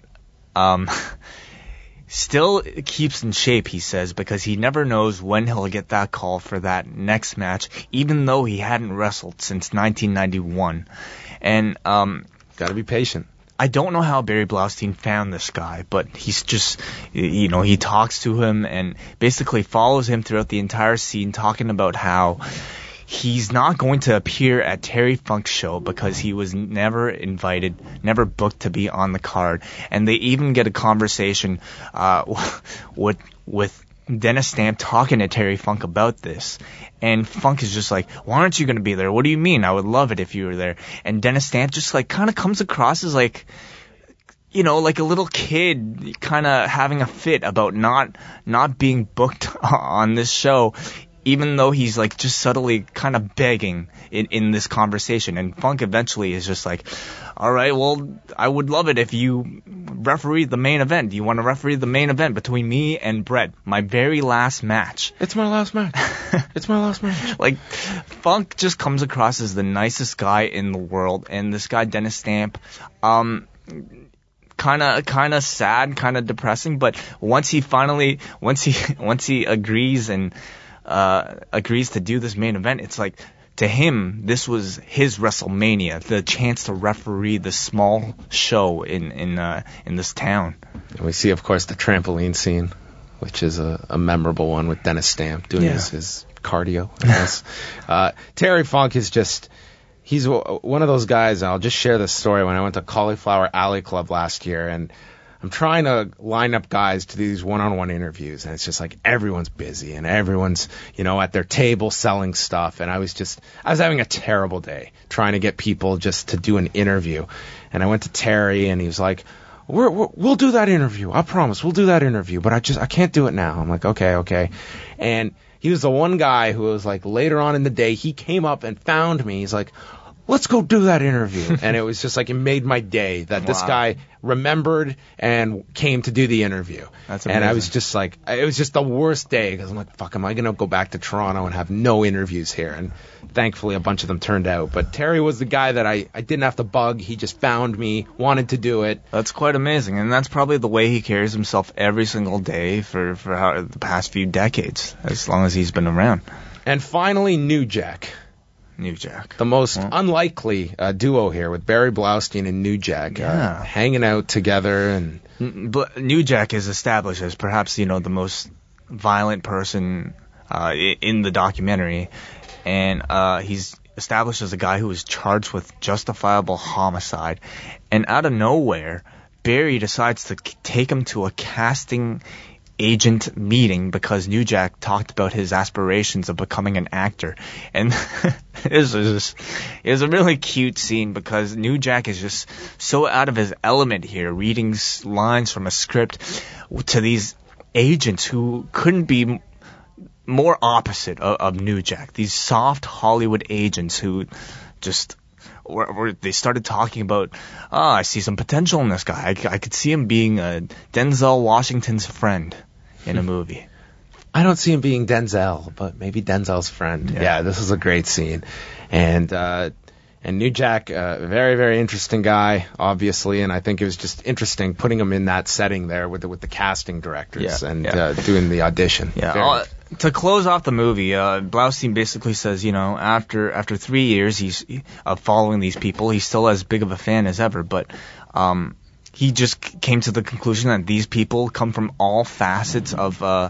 still keeps in shape, he says, because he never knows when he'll get that call for that next match, even though he hadn't wrestled since 1991. And got to be patient. I don't know how Barry Blaustein found this guy, but he's just, he talks to him and basically follows him throughout the entire scene, talking about how he's not going to appear at Terry Funk's show because he was never invited, never booked to be on the card. And they even get a conversation with Dennis Stamp talking to Terry Funk about this. And Funk is just like, why aren't you going to be there? What do you mean? I would love it if you were there. And Dennis Stamp just like kind of comes across as like, like a little kid kind of having a fit about not being booked on this show, even though he's like just subtly kind of begging in this conversation. And Funk eventually is just like, all right, well, I would love it if you referee the main event. Do you want to referee the main event between me and Brett? My very last match. It's my last match. It's my last match. Like, Funk just comes across as the nicest guy in the world. And this guy, Dennis Stamp, kind of sad, kind of depressing. But once he agrees and agrees to do this main event, it's like, to him, this was his WrestleMania, the chance to referee the small show in this town. And we see, of course, the trampoline scene, which is a memorable one with Dennis Stamp doing his cardio, I guess. Terry Funk is just, he's one of those guys. I'll just share this story. When I went to Cauliflower Alley Club last year, and I'm trying to line up guys to do these one-on-one interviews, and it's just like everyone's busy and everyone's, at their table selling stuff. And I was having a terrible day trying to get people just to do an interview. And I went to Terry, and he was like, we'll do that interview. I promise we'll do that interview, but I can't do it now. I'm like, okay. And he was the one guy who was like, later on in the day, he came up and found me. He's like, let's go do that interview. And it was just like, it made my day that this guy remembered and came to do the interview. That's amazing. And I was just like, it was just the worst day, because I'm like, fuck, am I going to go back to Toronto and have no interviews here? And thankfully a bunch of them turned out. But Terry was the guy that I didn't have to bug. He just found me, wanted to do it. That's quite amazing. And that's probably the way he carries himself every single day for the past few decades, as long as he's been around. And finally, New Jack. New Jack. The most unlikely duo here, with Barry Blaustein and New Jack hanging out together. And but New Jack is established as perhaps, the most violent person in the documentary. And he's established as a guy who was charged with justifiable homicide. And out of nowhere, Barry decides to take him to a casting agent meeting because New Jack talked about his aspirations of becoming an actor. And it was a really cute scene because New Jack is just so out of his element here, reading lines from a script to these agents who couldn't be more opposite of New Jack. These soft Hollywood agents who just... Where they started talking about, I see some potential in this guy. I could see him being Denzel Washington's friend in a movie. I don't see him being Denzel, but maybe Denzel's friend. Yeah, this is a great scene. And New Jack, very, very interesting guy, obviously, and I think it was just interesting putting him in that setting there with the casting directors doing the audition. Yeah. To close off the movie, Blaustein basically says, after 3 years of following these people, he's still as big of a fan as ever, but he just came to the conclusion that these people come from all facets of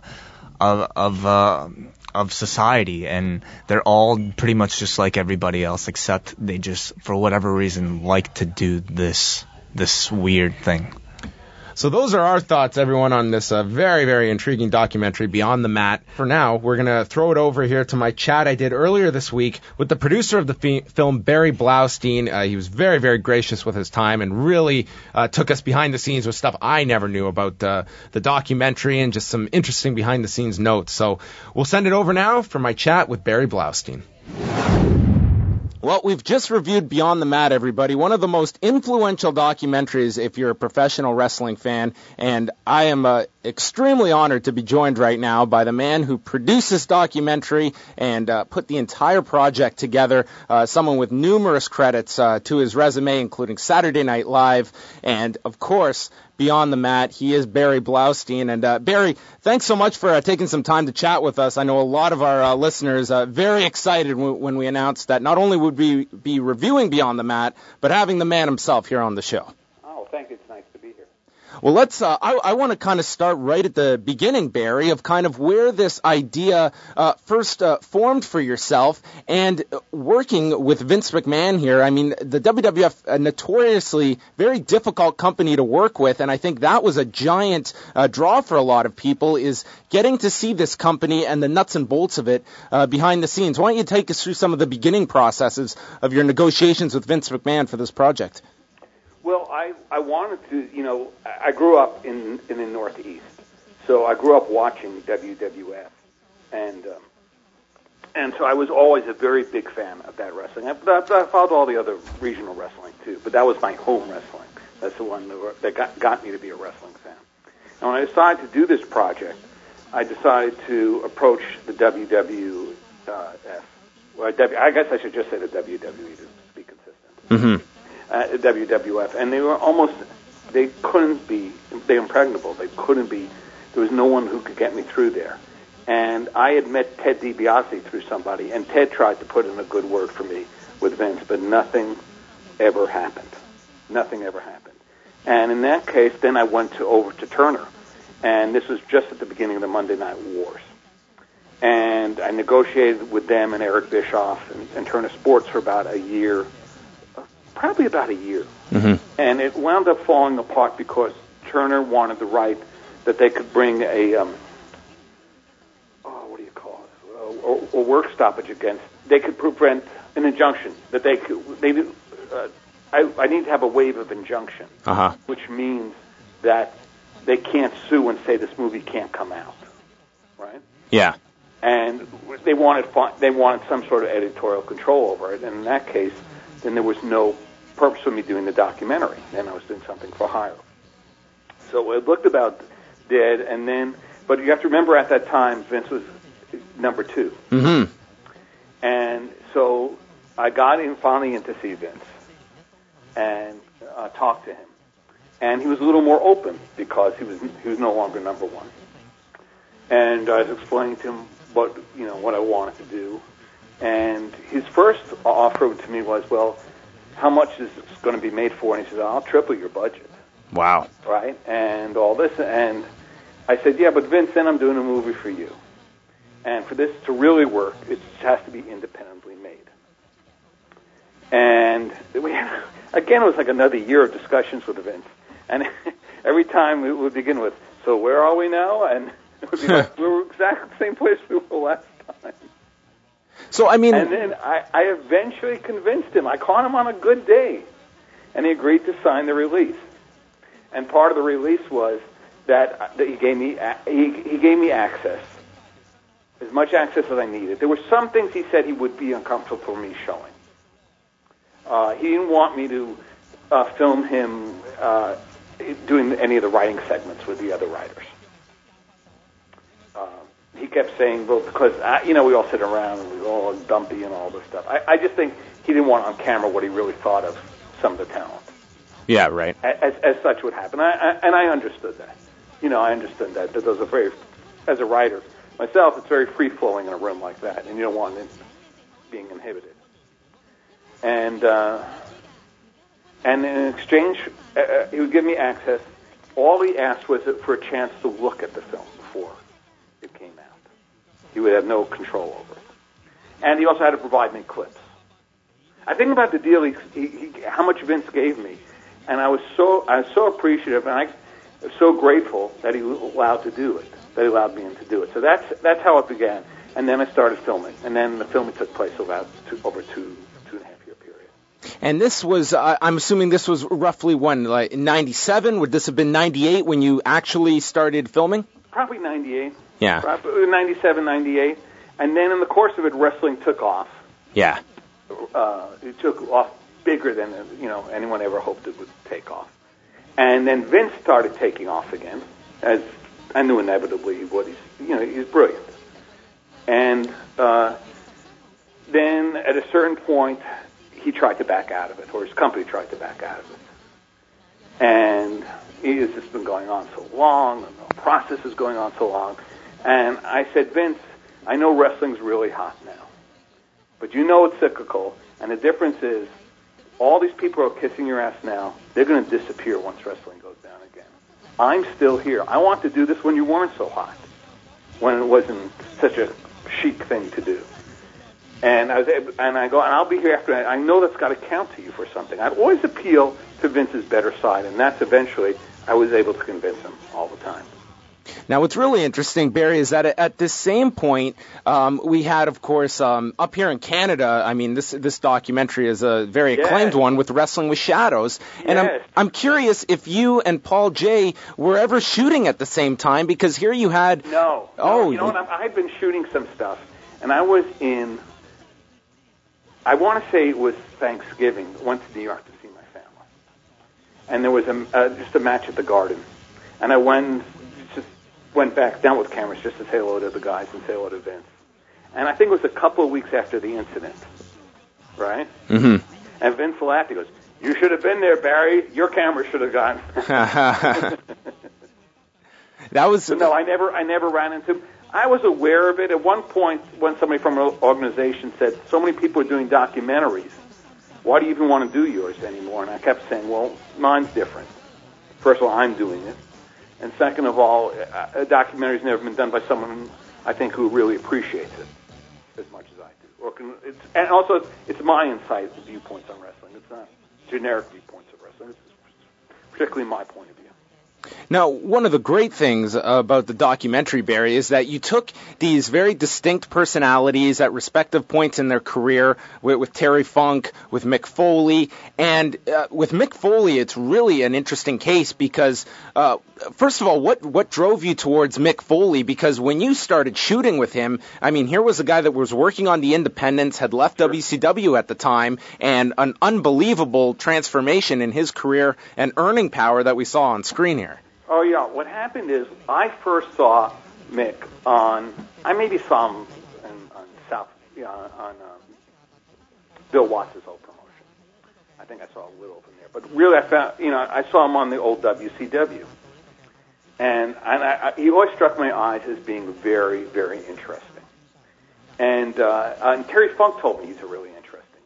society, and they're all pretty much just like everybody else, except they just, for whatever reason, like to do this weird thing. So those are our thoughts, everyone, on this very, very intriguing documentary, Beyond the Mat. For now, we're going to throw it over here to my chat I did earlier this week with the producer of the film, Barry Blaustein. He was very, very gracious with his time and really took us behind the scenes with stuff I never knew about the documentary and just some interesting behind-the-scenes notes. So we'll send it over now for my chat with Barry Blaustein. Well, we've just reviewed Beyond the Mat, everybody, one of the most influential documentaries if you're a professional wrestling fan, and I am extremely honored to be joined right now by the man who produced this documentary and put the entire project together, someone with numerous credits to his resume, including Saturday Night Live, and, of course, Beyond the Mat. He is Barry Blaustein. And Barry, thanks so much for taking some time to chat with us. I know a lot of our listeners very excited when we announced that not only would we be reviewing Beyond the Mat, but having the man himself here on the show. Oh, thank you. It's nice to be here. Well, let's. I want to kind of start right at the beginning, Barry, of kind of where this idea first formed for yourself, and working with Vince McMahon here. I mean, the WWF, a notoriously very difficult company to work with, and I think that was a giant draw for a lot of people, is getting to see this company and the nuts and bolts of it behind the scenes. Why don't you take us through some of the beginning processes of your negotiations with Vince McMahon for this project? Well, I wanted to, I grew up in the Northeast, so I grew up watching WWF, and so I was always a very big fan of that wrestling. I followed all the other regional wrestling too, but that was my home wrestling. That's the one that got me to be a wrestling fan. And when I decided to do this project, I decided to approach the WWF. Well, I guess I should just say the WWE to be consistent. Mm-hmm. WWF, and they were they couldn't be, they're impregnable. They couldn't be, there was no one who could get me through there. And I had met Ted DiBiase through somebody, and Ted tried to put in a good word for me with Vince, but nothing ever happened. Nothing ever happened. And in that case, then I went over to Turner, and this was just at the beginning of the Monday Night Wars. And I negotiated with them and Eric Bischoff and Turner Sports for about a year. Probably about a year. Mm-hmm. And it wound up falling apart because Turner wanted the right that they could bring a work stoppage against. They could prevent an injunction that they I need to have a waive of injunction, which means that they can't sue and say this movie can't come out, right? Yeah. And they wanted some sort of editorial control over it, and in that case, then there was no purpose for me doing the documentary, and I was doing something for hire. So it looked about dead, but you have to remember at that time, Vince was number 2. Mm-hmm. And so I got finally in to see Vince and talked to him. And he was a little more open because he was no longer number 1. And I was explaining to him what I wanted to do. And his first offer to me was, well, how much is this going to be made for? And he said, I'll triple your budget. Wow. Right? And all this. And I said, yeah, but Vince, then I'm doing a movie for you. And for this to really work, it has to be independently made. And again, it was like another year of discussions with Vince. And every time we would begin with, so where are we now? And it would be like, we were exactly the same place we were last time. So, I mean... And then I eventually convinced him. I caught him on a good day. And he agreed to sign the release. And part of the release was that he gave me access. As much access as I needed. There were some things he said he would be uncomfortable for me showing. He didn't want me to film him doing any of the writing segments with the other writers. He kept saying, well, because, we all sit around and we're all dumpy and all this stuff. I just think he didn't want on camera what he really thought of some of the talent. Yeah, right. As such would happen. And I understood that. I understood that. That those are very, as a writer myself, it's very free-flowing in a room like that, and you don't want it being inhibited. And in exchange, he would give me access. All he asked was for a chance to look at the film before it came out. He would have no control over it. And he also had to provide me clips. I think about the deal, how much Vince gave me, and I was so appreciative, and I was so grateful that he allowed to do it, that he allowed me in to do it. So that's how it began. And then I started filming, and then the filming took place over 2.5-year period. And this was, I'm assuming this was roughly when, like 97? Would this have been 98 when you actually started filming? Probably 98. Yeah. Probably 97, 98. And then in the course of it, wrestling took off. Yeah. off bigger than anyone ever hoped it would take off. And then Vince started taking off again, as I knew inevitably he would. He's brilliant. And then at a certain point, he tried to back out of it, or his company tried to back out of it. And it's just been going on so long, and the process is going on so long. And I said, Vince, I know wrestling's really hot now, but you know it's cyclical, and the difference is all these people who are kissing your ass now, they're going to disappear once wrestling goes down again. I'm still here. I want to do this when you weren't so hot, when it wasn't such a chic thing to do. And I'll be here after. I know that's got to count to you for something. I'd always appeal to Vince's better side, and that's eventually I was able to convince him all the time. Now, what's really interesting, Barry, is that at this same point, we had, of course, up here in Canada, I mean, this documentary is a very acclaimed one with Wrestling with Shadows. And I'm curious if you and Paul J. were ever shooting at the same time, because here you had... No. You know what? I've been shooting some stuff, and I was in... I want to say it was Thanksgiving. I went to New York to see my family. And there was just a match at the Garden. And I went back down with cameras just to say hello to the guys and say hello to Vince. And I think it was a couple of weeks after the incident, right? Mm-hmm. And Vince laughed. He goes, "You should have been there, Barry. Your camera should have gone." That was... No, I never ran into him. I was aware of it. At one point, when somebody from an organization said, "So many people are doing documentaries. Why do you even want to do yours anymore?" And I kept saying, "Well, mine's different. First of all, I'm doing it. And second of all, a documentary's never been done by someone, I think, who really appreciates it as much as I do. And also, it's my insight, viewpoints on wrestling. It's not generic viewpoints of wrestling. It's particularly my point of view." Now, one of the great things about the documentary, Barry, is that you took these very distinct personalities at respective points in their career, with Terry Funk, with Mick Foley, and with Mick Foley, it's really an interesting case because, first of all, what drove you towards Mick Foley? Because when you started shooting with him, I mean, here was a guy that was working on the independents, had left WCW at the time, and an unbelievable transformation in his career and earning power that we saw on screen here. Oh, yeah. What happened is I first saw Mick I maybe saw him on South, on Bill Watts' old promotion. I think I saw a little from there. But really, I saw him on the old WCW. And he always struck my eyes as being very, very interesting. And Terry Funk told me he's a really interesting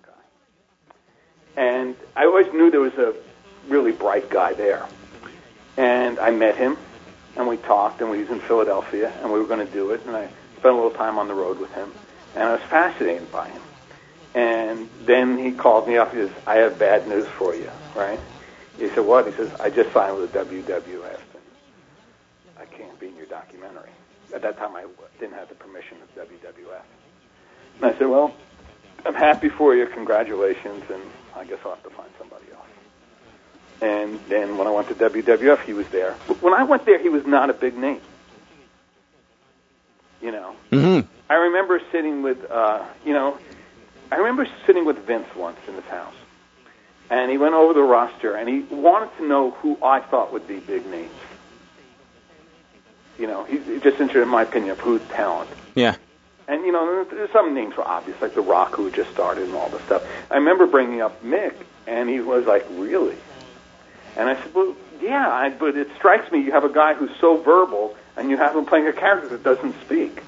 guy. And I always knew there was a really bright guy there. And I met him, and we talked, and we was in Philadelphia, and we were going to do it, and I spent a little time on the road with him, and I was fascinated by him. And then he called me up, he says, "I have bad news for you," right? He said, "What?" He says, "I just signed with the WWF, and I can't be in your documentary." At that time, I didn't have the permission of WWF. And I said, "Well, I'm happy for you, congratulations, and I guess I'll have to find somebody else." And then when I went to WWF, he was there. When I went there, he was not a big name. Mm-hmm. I remember sitting with, Vince once in his house. And he went over the roster, and he wanted to know who I thought would be big names. He's just interested, in my opinion, of who's talent. Yeah. And, some names were obvious, like The Rock, who just started and all this stuff. I remember bringing up Mick, and he was like, "Really?" And I said, "Well, yeah, but it strikes me you have a guy who's so verbal, and you have him playing a character that doesn't speak.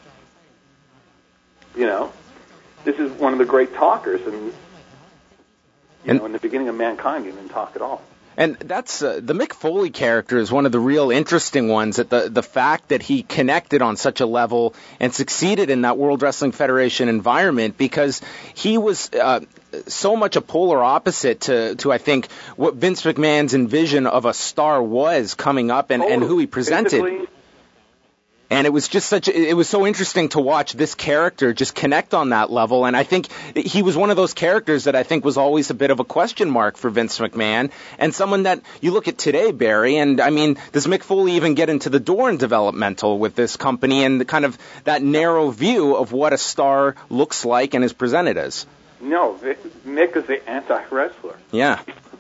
This is one of the great talkers, and in the beginning of Mankind, he didn't talk at all." And that's the Mick Foley character is one of the real interesting ones. That the fact that he connected on such a level and succeeded in that World Wrestling Federation environment, because he was so much a polar opposite to I think what Vince McMahon's envision of a star was coming up and who he presented. Basically. And it was just it was so interesting to watch this character just connect on that level. And I think he was one of those characters that I think was always a bit of a question mark for Vince McMahon, and someone that you look at today, Barry, and I mean, does Mick Foley even get into the door in developmental with this company and the kind of that narrow view of what a star looks like and is presented as? No, Mick is the anti-wrestler. Yeah.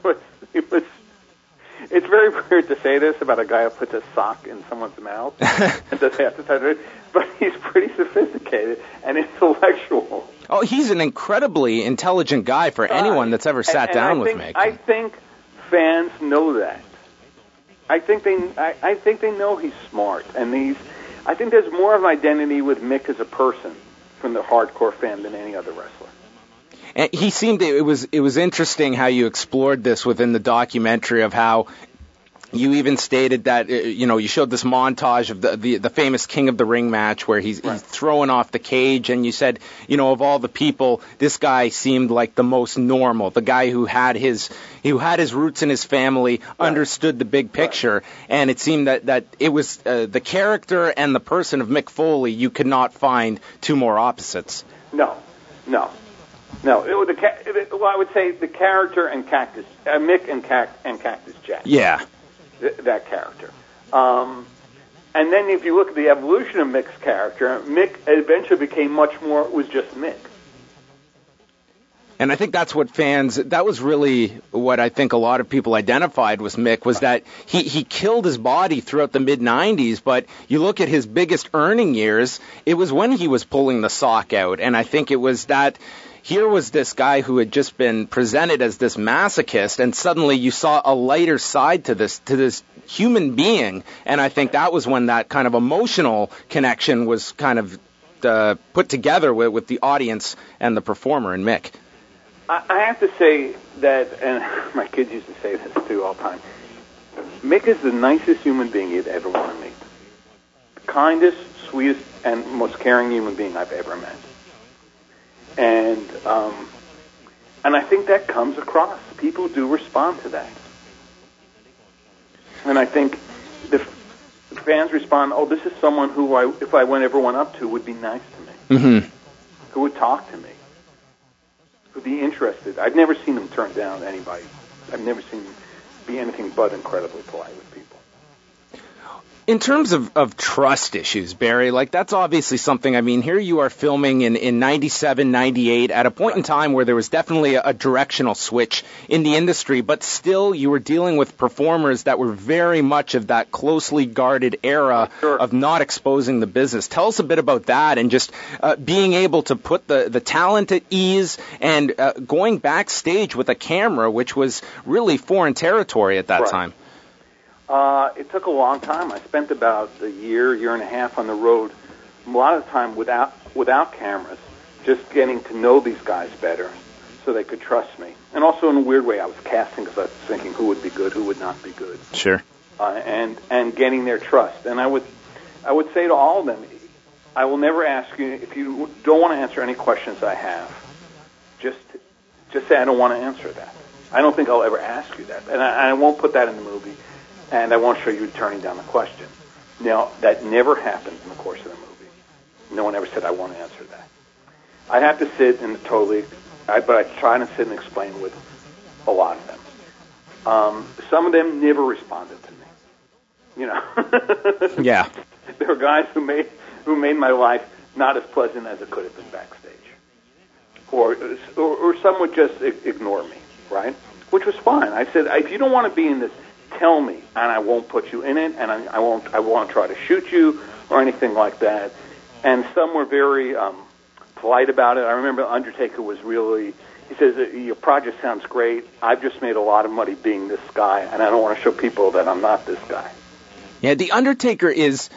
It's very weird to say this about a guy who puts a sock in someone's mouth and doesn't have to touch it, but he's pretty sophisticated and intellectual. Oh, he's an incredibly intelligent guy for anyone that's ever sat down with Mick. I think fans know that. I think they know he's smart, and I think there's more of an identity with Mick as a person from the hardcore fan than any other wrestler. And he seemed it was interesting how you explored this within the documentary of how you even stated that you showed this montage of the famous King of the Ring match where he's throwing off the cage, and you said of all the people, this guy seemed like the most normal, the guy who had his roots in his family, understood the big picture, and it seemed that it was the character and the person of Mick Foley, you could not find two more opposites. No. I would say the character and Mick and Cactus Jack. Yeah. That character. And then if you look at the evolution of Mick's character, Mick eventually became was just Mick. And I think that was really what I think a lot of people identified with Mick, was that he killed his body throughout the mid-'90s, but you look at his biggest earning years, it was when he was pulling the sock out. And I think it was that here was this guy who had just been presented as this masochist, and suddenly you saw a lighter side to this human being. And I think that was when that kind of emotional connection was kind of put together with the audience and the performer in Mick. I have to say that, and my kids used to say this too all the time, Mick is the nicest human being you'd ever want to meet. The kindest, sweetest, and most caring human being I've ever met. And I think that comes across. People do respond to that. And I think the fans respond, oh, this is someone who, if I ever went up to, would be nice to me. Mm-hmm. Who would talk to me. Who would be interested. I've never seen him turn down anybody. I've never seen him be anything but incredibly polite with people. In terms of trust issues, Barry, that's obviously something, here you are filming in 97, 98, at a point in time where there was definitely a directional switch in the industry, but still you were dealing with performers that were very much of that closely guarded era of not exposing the business. Tell us a bit about that, and just being able to put the talent at ease, and going backstage with a camera, which was really foreign territory at that time. It took a long time. I spent about a year and a half on the road, a lot of the time without cameras, just getting to know these guys better so they could trust me. And also in a weird way, I was casting because I was thinking who would be good, who would not be good. Sure. And getting their trust. And I would say to all of them, I will never ask you, if you don't want to answer any questions I have, just say I don't want to answer that. I don't think I'll ever ask you that. And I won't put that in the movie. And I won't show you turning down the question. Now, that never happened in the course of the movie. No one ever said, I want to answer that. I have to sit and but I try to sit and explain with a lot of them. Some of them never responded to me. Yeah. There were guys who made my life not as pleasant as it could have been backstage. Or some would just ignore me, right? Which was fine. I said, if you don't want to be in this, tell me, and I won't put you in it, and I won't try to shoot you or anything like that. And some were very polite about it. I remember Undertaker was he says, your project sounds great. I've just made a lot of money being this guy, and I don't want to show people that I'm not this guy. Yeah, the Undertaker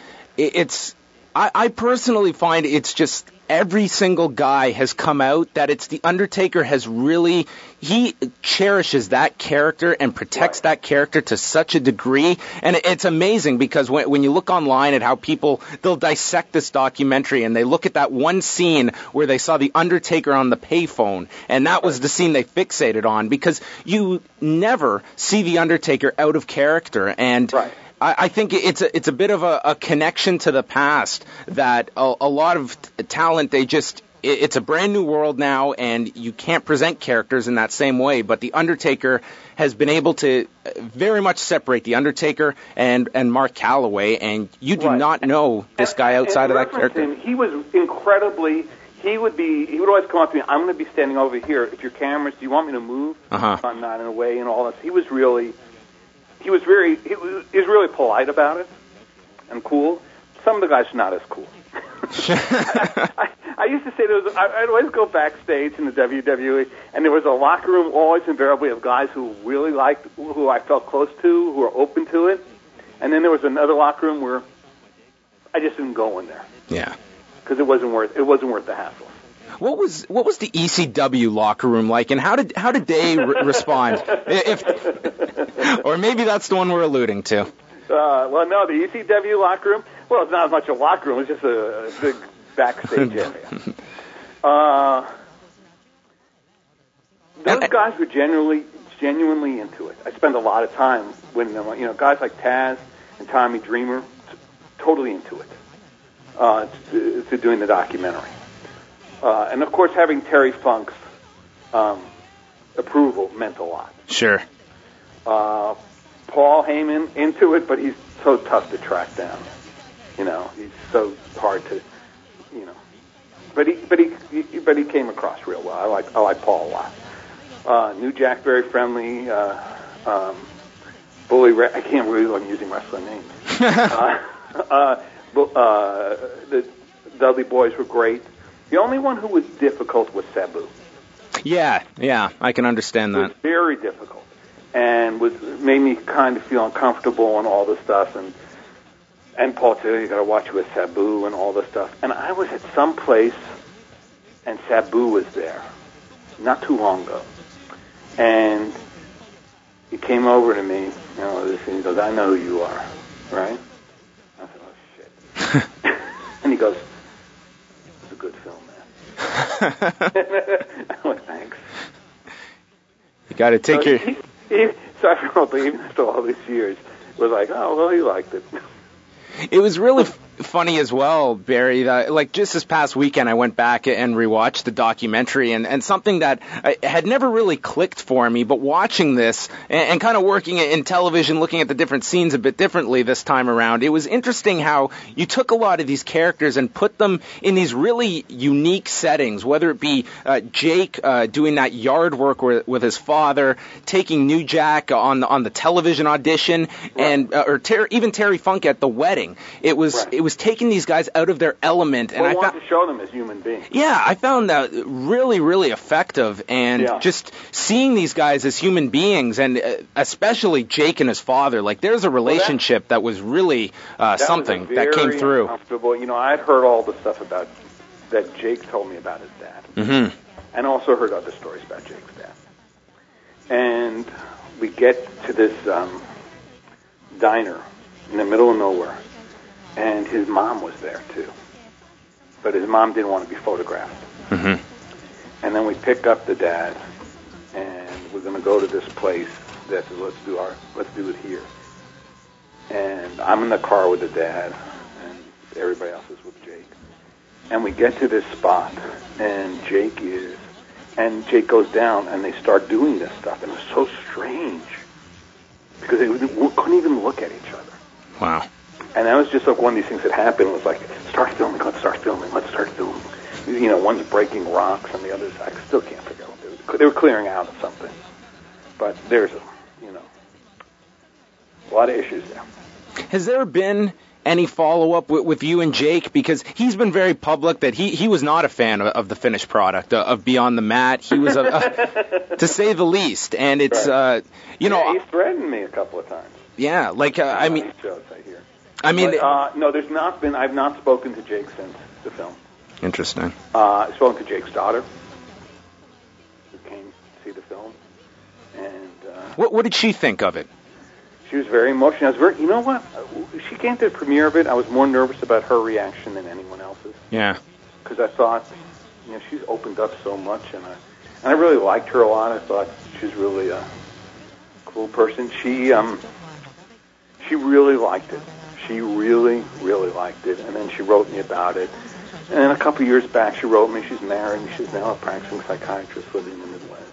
I personally find it's just every single guy has come out that it's the Undertaker he cherishes that character and protects that character to such a degree. And it's amazing because when you look online at how they'll dissect this documentary and they look at that one scene where they saw the Undertaker on the payphone, and that was the scene they fixated on, because you never see the Undertaker out of character. And I think it's a bit of a connection to the past that a lot of talent, it's a brand new world now, and you can't present characters in that same way. But the Undertaker has been able to very much separate the Undertaker and Mark Calloway, and you do not know this guy outside of that character. He was incredibly he would always come up to me, I'm going to be standing over here. If your cameras, do you want me to move? I'm not in a way and all that. He was really polite about it and cool. Some of the guys are not as cool. I used to say I'd always go backstage in the WWE, and there was a locker room always invariably of guys who really liked, who I felt close to, who were open to it, and then there was another locker room where I just didn't go in there. Yeah, because it wasn't worth the hassle. What was the ECW locker room like, and how did they respond? Or maybe that's the one we're alluding to. Well, no, the ECW locker room. Well, it's not as much a locker room; it's just a big backstage area. Those guys were genuinely into it. I spent a lot of time with them. You know, guys like Taz and Tommy Dreamer, totally into it, to doing the documentary. And of course, having Terry Funk's approval meant a lot. Sure. Paul Heyman into it, but he's so tough to track down. You know, he's so hard to, you know. But he came across real well. I like Paul a lot. New Jack, very friendly. Bully Ray, I can't believe I'm using wrestling names. The Dudley Boys were great. The only one who was difficult was Sabu. Yeah, I can understand that. It was very difficult, and made me kind of feel uncomfortable and all this stuff. And Paul said, you got to watch with Sabu and all this stuff. And I was at some place, and Sabu was there, not too long ago, and he came over to me, you know, and he goes, "I know who you are, right?" I said, "Oh shit," and he goes, "It's a good film, man." I went, "Thanks." You got to take your. So I felt even after all these years, it was like, oh well, he liked it. It was really funny as well, Barry, that, like, just this past weekend I went back and rewatched the documentary, and something that had never really clicked for me, but watching this and kind of working in television, looking at the different scenes a bit differently this time around, it was interesting how you took a lot of these characters and put them in these really unique settings, whether it be Jake doing that yard work with his father, taking New Jack on the television audition, and even Terry Funk at the wedding. It was taking these guys out of their element, and I wanted to show them as human beings. Yeah, I found that really, really effective, and just seeing these guys as human beings, and especially Jake and his father. Like, there's a relationship that was really something that came through. Uncomfortable. You know, I'd heard all the stuff about that Jake told me about his dad, and also heard other stories about Jake's dad. And we get to this diner in the middle of nowhere. And his mom was there, too. But his mom didn't want to be photographed. And then we pick up the dad, and we're going to go to this place that says, let's do it here. And I'm in the car with the dad, and everybody else is with Jake. And we get to this spot, and Jake goes down, and they start doing this stuff. And it was so strange, because they couldn't even look at each other. Wow. And that was just like one of these things that happened. It was like, let's start filming. You know, one's breaking rocks and the other's, I still can't figure out what they were clearing out of something. But there's, a lot of issues there. Has there been any follow-up with you and Jake? Because he's been very public that he was not a fan of the finished product, of Beyond the Mat. He was, to say the least. And it's, he's threatened me a couple of times. Yeah, like, I mean... no, there's not been. I've not spoken to Jake since the film. Interesting. I've spoken to Jake's daughter, who came to see the film, and what did she think of it? She was very emotional. You know what? She came to the premiere of it. I was more nervous about her reaction than anyone else's. Yeah. Because I thought, she's opened up so much, and I really liked her a lot. I thought she was really a cool person. She really liked it. She really, really liked it, and then she wrote me about it. And then a couple of years back, she wrote me. She's married, and she's now a practicing psychiatrist living in the Midwest.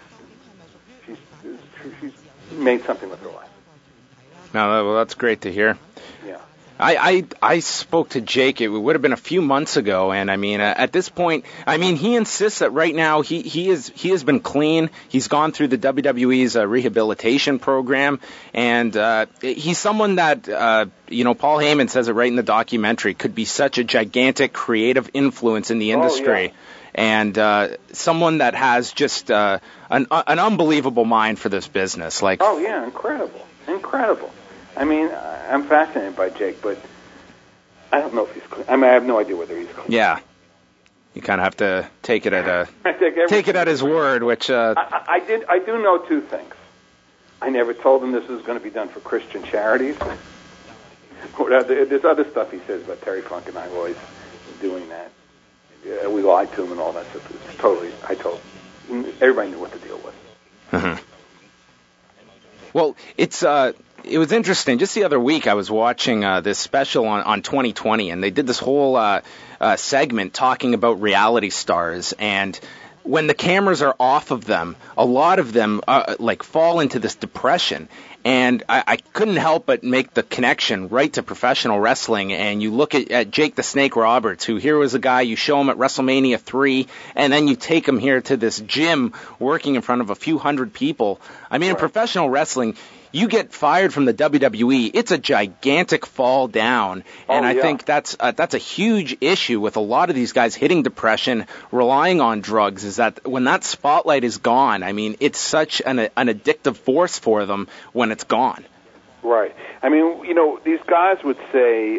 She's made something with her life. No, well, that's great to hear. Yeah. I spoke to Jake. It would have been a few months ago, and I mean, at this point, I mean, he insists that right now he has been clean. He's gone through the WWE's rehabilitation program, and he's someone that Paul Heyman says it right in the documentary, could be such a gigantic creative influence in the industry. And someone that has just an unbelievable mind for this business. Incredible. I mean, I'm fascinated by Jake, but I don't know if he's clean. I mean, I have no idea whether he's clean. Yeah. You kind of have to take it at his word, which... I do know two things. I never told him this was going to be done for Christian charities. There's other stuff he says about Terry Funk and I always doing that. We lied to him and all that stuff. It's totally... Everybody knew what the deal was. Mm-hmm. Well, it was interesting. Just the other week, I was watching this special on 2020, and they did this whole segment talking about reality stars. And when the cameras are off of them, a lot of them fall into this depression. And I couldn't help but make the connection right to professional wrestling. And you look at Jake the Snake Roberts, who here was a guy, you show him at WrestleMania 3, and then you take him here to this gym working in front of a few hundred people. I mean, in professional wrestling, you get fired from the WWE, it's a gigantic fall down, and I think that's a huge issue with a lot of these guys hitting depression, relying on drugs, is that when that spotlight is gone, I mean, it's such an addictive force for them when it's gone. Right. I mean, these guys would say,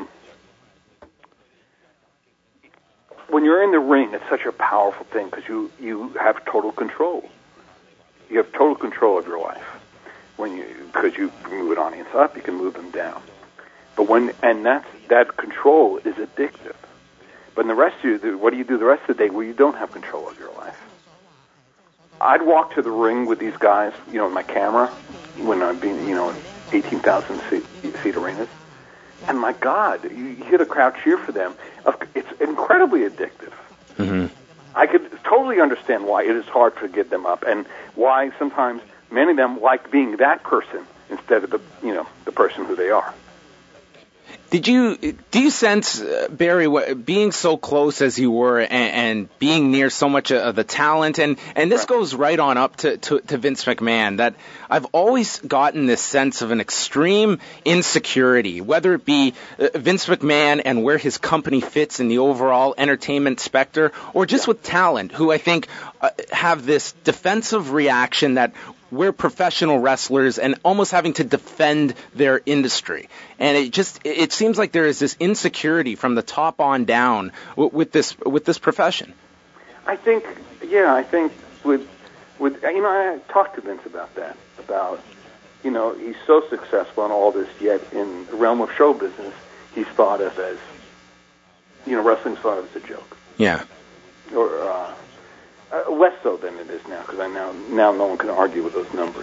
when you're in the ring, it's such a powerful thing because you have total control. You have total control of your life. Because you can move an audience up, you can move them down. But that control is addictive. But in the rest of you, what do you do the rest of the day where you don't have control of your life? I'd walk to the ring with these guys, with my camera, when I'm being, 18,000 seat arenas. And my God, you hear the crowd cheer for them. It's incredibly addictive. Mm-hmm. I could totally understand why it is hard to get them up, and why sometimes many of them like being that person instead of the person who they are. Do you sense, Barry, being so close as you were and being near so much of the talent, and this goes right on up to Vince McMahon, that I've always gotten this sense of an extreme insecurity, whether it be Vince McMahon and where his company fits in the overall entertainment spectrum, or just with talent, who I think have this defensive reaction that we're professional wrestlers and almost having to defend their industry. And it seems like there is this insecurity from the top on down with this profession. I think with I talked to Vince about that, about he's so successful in all this, yet in the realm of show business, he's thought of as wrestling's thought of as a joke. Yeah. Or less so than it is now, because now no one can argue with those numbers.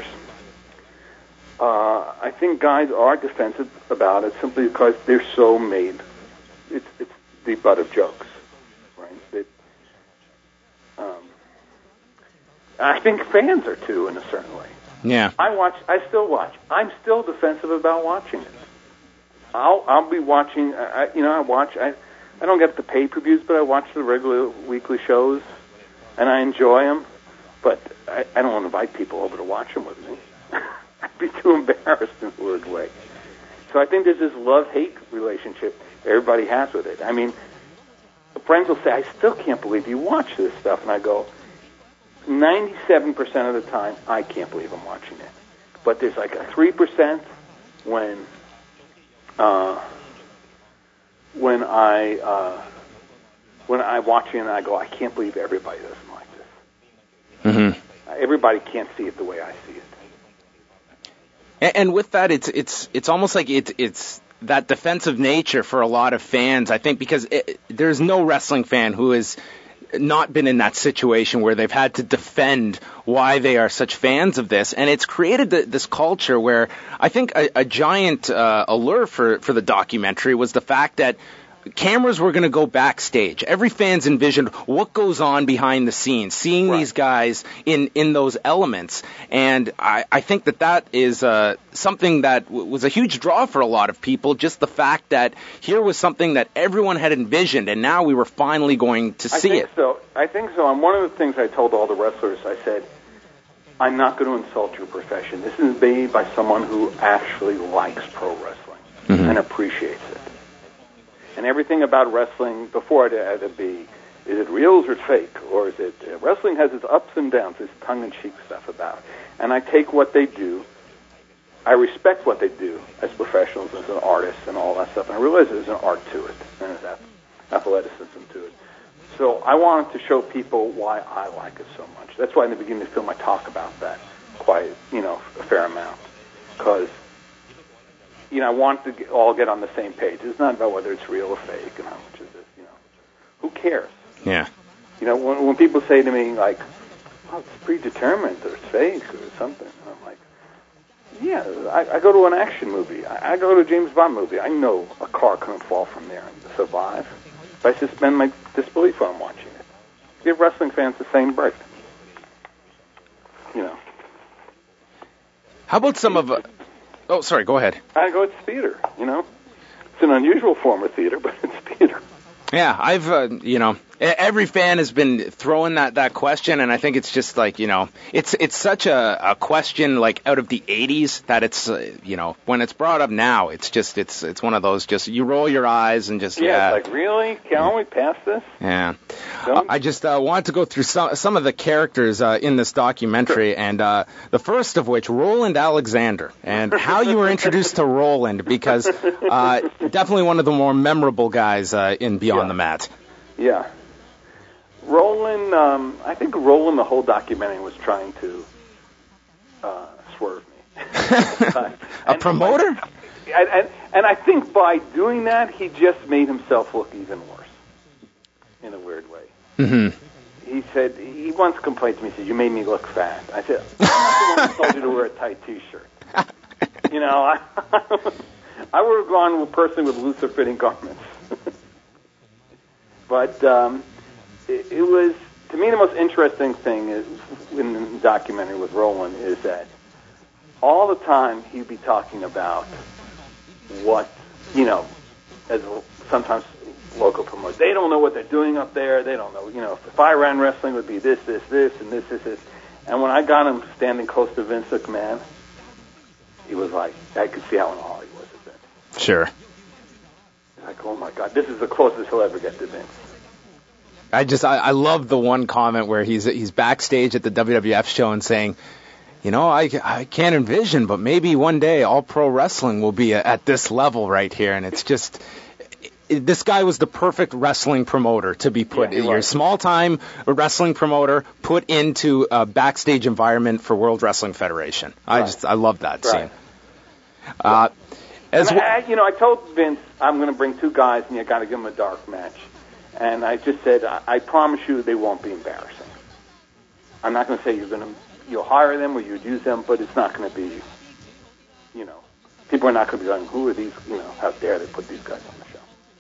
I think guys are defensive about it simply because they're so made. It's the butt of jokes, right? I think fans are too, in a certain way. Yeah. I still watch. I'm still defensive about watching it. I'll be watching. I watch. I don't get the pay-per-views, but I watch the regular weekly shows. And I enjoy them, but I don't want to invite people over to watch them with me. I'd be too embarrassed in a weird way. So I think there's this love-hate relationship everybody has with it. I mean, friends will say, I still can't believe you watch this stuff. And I go, 97% of the time, I can't believe I'm watching it. But there's like a 3% when I watch it and I go, I can't believe everybody doesn't like this. Mm-hmm. Everybody can't see it the way I see it. And with that, it's almost like it's that defensive nature for a lot of fans, I think, because there's no wrestling fan who has not been in that situation where they've had to defend why they are such fans of this. And it's created this culture where I think a giant allure for the documentary was the fact that cameras were going to go backstage. Every fan's envisioned what goes on behind the scenes, seeing these guys in those elements. And I think that is something that was a huge draw for a lot of people, just the fact that here was something that everyone had envisioned, and now we were finally going to see it. I think so. And one of the things I told all the wrestlers, I said, I'm not going to insult your profession. This is made by someone who actually likes pro wrestling and appreciates it. And everything about wrestling before it had to be, is it real or is it fake? Or is it, wrestling has its ups and downs, this tongue-in-cheek stuff about it. And I take what they do, I respect what they do as professionals, as an artist and all that stuff. And I realize there's an art to it, and there's athleticism to it. So I wanted to show people why I like it so much. That's why in the beginning of the film I talk about that quite, a fair amount. Because, I want to all get on the same page. It's not about whether it's real or fake and how much is it, Who cares? Yeah. When people say to me, like, oh, it's predetermined or it's fake or something, I'm like, yeah, I go to an action movie. I go to a James Bond movie. I know a car couldn't fall from there and survive. I suspend my disbelief when I'm watching it. Give wrestling fans the same break. How about some of... Oh, sorry, go ahead. I go, it's theater, It's an unusual form of theater, but it's theater. Yeah, I've, every fan has been throwing that question, and I think it's just like, it's such a question like out of the 80s that it's, when it's brought up now, it's just, it's one of those just, you roll your eyes and just, yeah. It's like, really? Can't we pass this? Yeah. I just wanted to go through some of the characters in this documentary, and the first of which, Roland Alexander, and how you were introduced to Roland, because definitely one of the more memorable guys in Beyond the Mat. Yeah. Roland, I think Roland, the whole documentary, was trying to swerve me. A promoter? And I think by doing that, he just made himself look even worse, in a weird way. Mm-hmm. He said, he once complained to me, he said, you made me look fat. I said, I'm not the one who told you to wear a tight T-shirt. I would have gone personally with looser fitting garments. But it was, to me, the most interesting thing is in the documentary with Roland is that all the time he'd be talking about what, as sometimes local promoters, they don't know what they're doing up there. They don't know, if I ran wrestling, it would be this, and this. And when I got him standing close to Vince McMahon, he was like, I could see how in awe he was at Vince. Sure. Like, oh my God, this is the closest he'll ever get to Vince. I love the one comment where he's backstage at the WWF show and saying, I can't envision, but maybe one day all pro wrestling will be at this level right here. And it's just, this guy was the perfect wrestling promoter to be put in. You're a small-time wrestling promoter put into a backstage environment for World Wrestling Federation. Right. I love that scene. I told Vince I'm going to bring two guys and you got to give them a dark match. And I just said, I promise you they won't be embarrassing. I'm not going to say you'll hire them or you'd use them, but it's not going to be, people are not going to be going, who are these, how dare they put these guys on the show.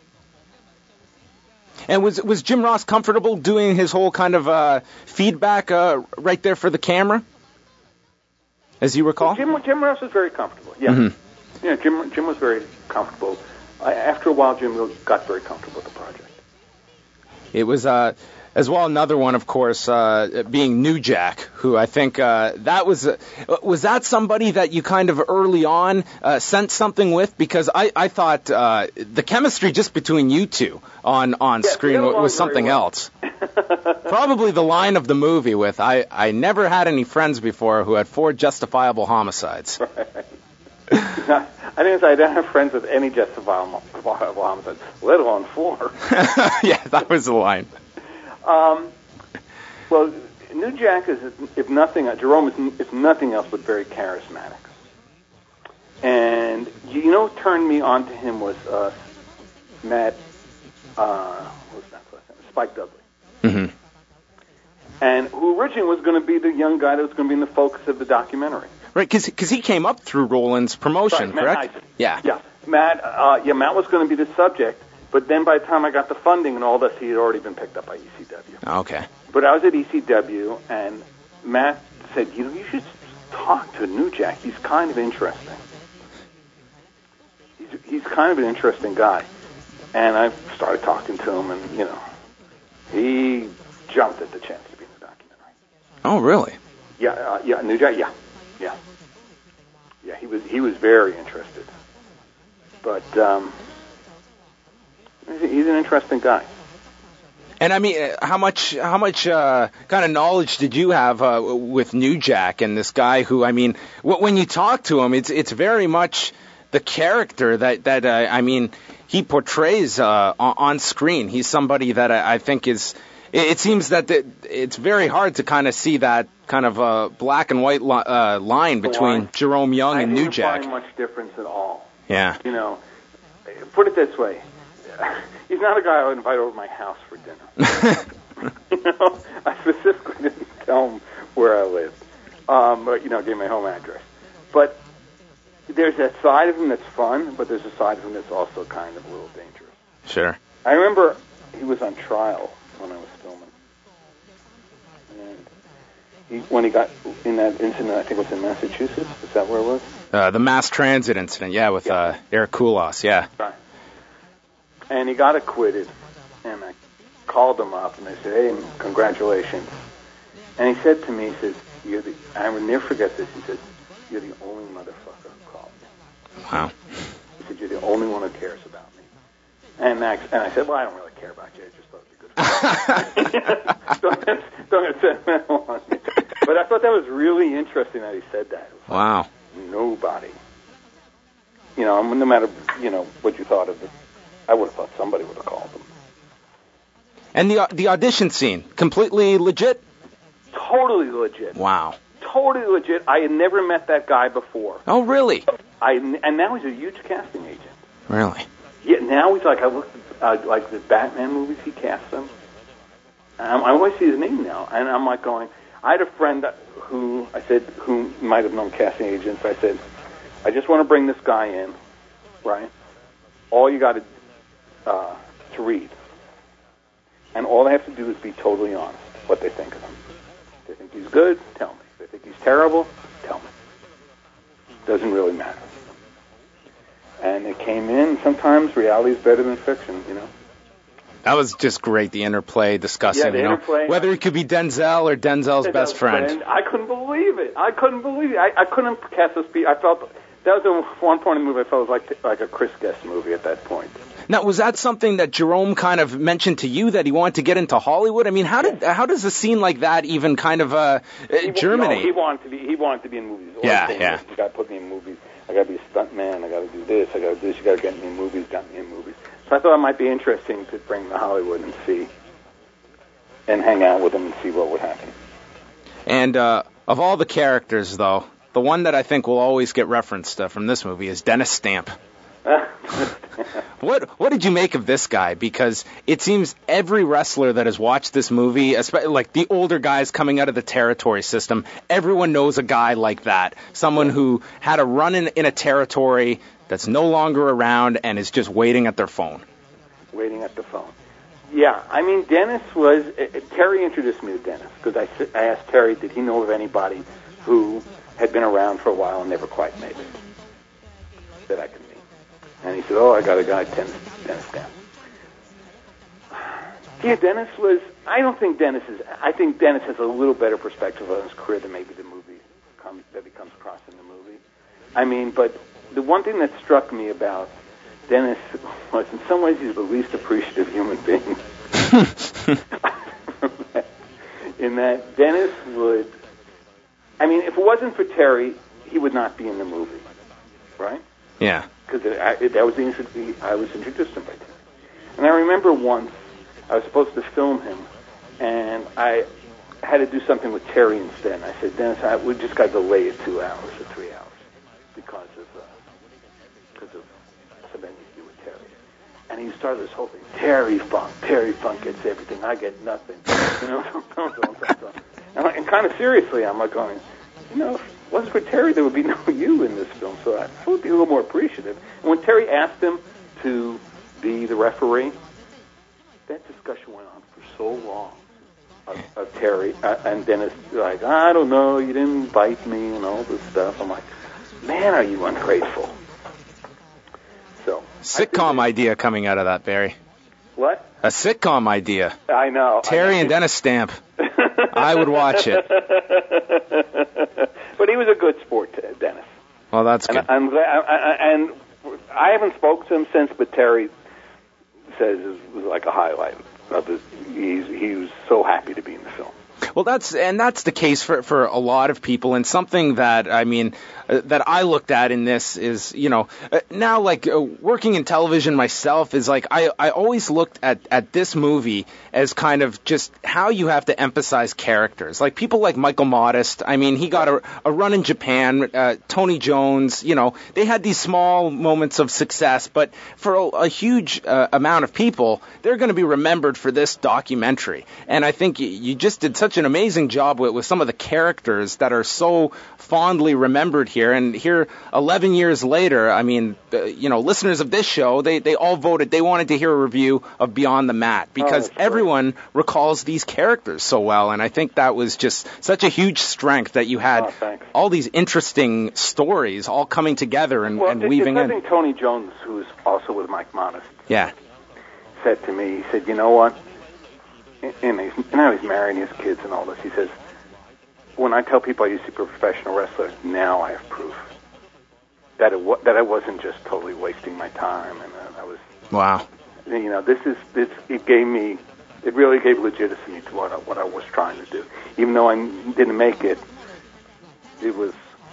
And was Jim Ross comfortable doing his whole kind of feedback right there for the camera, as you recall? Well, Jim Ross was very comfortable, yeah. Mm-hmm. Yeah, Jim was very comfortable. After a while, Jim got very comfortable with the project. It was, as well, another one, of course, being New Jack, who I think that was that somebody that you kind of early on sensed something with? Because I thought the chemistry just between you two on screen was something else. Probably the line of the movie with, I never had any friends before who had 4 justifiable homicides. Right. I didn't say I don't have friends with any justifiable homicides, let alone 4. Yeah, that was the line. Well, New Jack is, Jerome is, if nothing else, but very charismatic. And what turned me on to him was Matt, what was that last name? Spike Dudley. Mm-hmm. And who originally was going to be the young guy that was going to be in the focus of the documentary. Right, because he came up through Roland's promotion, right, correct? Matt, yeah. Matt was going to be the subject, But then by the time I got the funding and all this, he had already been picked up by ECW. Okay. But I was at ECW, and Matt said, you should talk to New Jack. He's kind of interesting. He's kind of an interesting guy. And I started talking to him, and, he jumped at the chance to be in the documentary. Oh, really? Yeah, New Jack, yeah. Yeah, he was very interested. But he's an interesting guy. And I mean, how much kind of knowledge did you have with New Jack and this guy who, I mean, when you talk to him, it's very much the character that I mean, he portrays on screen. He's somebody that I think is. It seems that it's very hard to kind of see that kind of black and white line between Jerome Young and New Jack. I didn't find much difference at all. Yeah. Put it this way. He's not a guy I would invite over to my house for dinner. I specifically didn't tell him where I lived. But, gave my home address. But there's that side of him that's fun, but there's a side of him that's also kind of a little dangerous. Sure. I remember he was on trial when I was filming. And when he got in that incident, I think it was in Massachusetts. Is that where it was? The mass transit incident, with Eric Koulos, yeah. Right. And he got acquitted, and I called him up, and I said, hey, congratulations. And he said to me, he says, I will never forget this, he says, you're the only motherfucker who called me. Wow. He said, you're the only one who cares about me. And I said, well, I don't really care about you, I just thought it'd be good for you. Don't get sentimental on me. But I thought that was really interesting that he said that. Wow. Nobody. No matter, what you thought of it, I would have thought somebody would have called them. And the audition scene, completely legit? Totally legit. Wow. Totally legit. I had never met that guy before. Oh, really? And now he's a huge casting agent. Really? Yeah, now he's like, I looked at like the Batman movies, he cast them. And I always see his name now. And I'm like going, I had a friend who might have known casting agents. I said, I just want to bring this guy in, right? All you got to read. And all they have to do is be totally honest what they think of him. If they think he's good, tell me. If they think he's terrible, tell me. Doesn't really matter. And they came in. Sometimes reality is better than fiction, That was just great, the interplay, discussing, interplay, whether it could be Denzel or Denzel's best friend. I couldn't believe it. I couldn't cast this beat. I felt that was the one point in the movie I felt was like a Chris Guest movie at that point. Now, was that something that Jerome kind of mentioned to you, that he wanted to get into Hollywood? I mean, how does a scene like that even kind of germinate? No, he wanted to be in movies. Yeah. You got to put me in movies. I got to be a stunt man. I got to do this. I got to do this. You got to get me in movies. Got me in movies. So I thought it might be interesting to bring him to Hollywood and see, and hang out with him and see what would happen. And of all the characters, though, the one that I think will always get referenced from this movie is Dennis Stamp. What did you make of this guy? Because it seems every wrestler that has watched this movie, especially like the older guys coming out of the territory system, everyone knows a guy like that. Someone who had a run in a territory that's no longer around and is just waiting at their phone. Waiting at the phone. Yeah, I mean, Dennis was... Terry introduced me to Dennis, because I asked Terry, did he know of anybody who had been around for a while and never quite made it that I could meet? And he said, I got a guy, Dennis Stamp. Yeah, Dennis was... I think Dennis has a little better perspective on his career than maybe the movie that he comes across in the movie. I mean, but the one thing that struck me about Dennis was, in some ways, he's the least appreciative human being. In that Dennis would... I mean, if it wasn't for Terry, he would not be in the movie, right? Yeah. Because that was I was introduced to him by Terry. And I remember once I was supposed to film him, and I had to do something with Terry instead. And I said, Dennis, we just got to delay it 2 hours or 3 hours because of something to do with Terry. And he started this whole thing, Terry Funk gets everything, I get nothing. And kind of seriously, I'm like going, if it wasn't for Terry, there would be no you in this film, so I would be a little more appreciative. And when Terry asked him to be the referee. That discussion went on for so long of Terry and Dennis, like, I don't know, you didn't invite me and all this stuff. I'm like, man, are you ungrateful? So Sitcom idea coming out of that, Barry. What? A sitcom idea. I know. Terry and Dennis Stamp. I would watch it. But he was a good sport, Dennis. Well, that's good. And I'm glad, and I haven't spoken to him since, but Terry says it was like a highlight of his. He was so happy to be in the film. Well, that's the case for a lot of people, and something that that I looked at in this is, now working in television myself is like I always looked at this movie as kind of just how you have to emphasize characters. Like people like Michael Modest, I mean, he got a run in Japan. Tony Jones, they had these small moments of success, but for a huge amount of people, they're going to be remembered for this documentary. And I think you just did such an amazing job with some of the characters that are so fondly remembered here. And here, 11 years later, I mean, listeners of this show, they all voted. They wanted to hear a review of Beyond the Mat because everyone recalls these characters so well. And I think that was just such a huge strength that you had all these interesting stories all coming together and weaving in. I think Tony Jones, who's also with Mike Modest, said to me, he said, you know what? And now he's married and he has kids and all this. He says, when I tell people I used to be a professional wrestler, now I have proof that I wasn't just totally wasting my time, and I was. Wow. It really gave legitimacy to what I was trying to do. Even though I didn't make it, it was,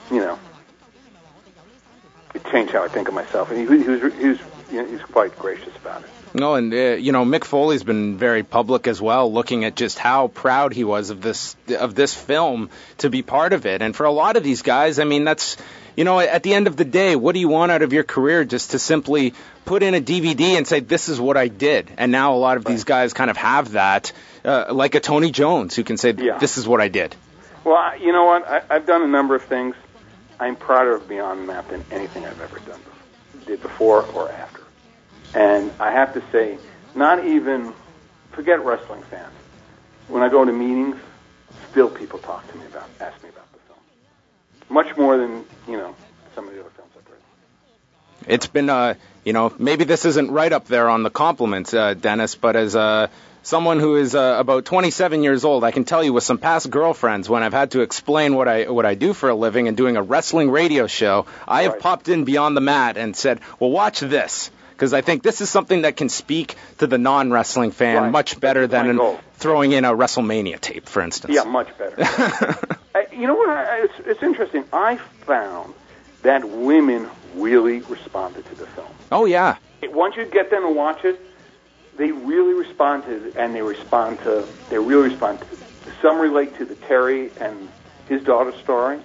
it changed how I think of myself, and he was quite gracious about it. No, and Mick Foley's been very public as well, looking at just how proud he was of this film to be part of it. And for a lot of these guys, I mean, that's at the end of the day, what do you want out of your career? Just to simply put in a DVD and say, this is what I did. And now a lot of these guys kind of have that, like a Tony Jones, who can say, this is what I did. Well, you know what? I've done a number of things. I'm prouder of Beyond the Mat than anything I've ever did before or after. And I have to say, forget wrestling fans. When I go to meetings, still people ask me about the film. Much more than, some of the other films I've written. It's been, maybe this isn't right up there on the compliments, Dennis, but as someone who is about 27 years old, I can tell you with some past girlfriends, when I've had to explain what I do for a living and doing a wrestling radio show, I have popped in Beyond the Mat and said, well, watch this. Because I think this is something that can speak to the non-wrestling fan much better than throwing in a WrestleMania tape, for instance. Yeah, much better. You know what? It's interesting. I found that women really responded to the film. Oh, yeah. Once you get them to watch it, they really responded, and they really respond to. Some relate to the Terry and his daughter's story.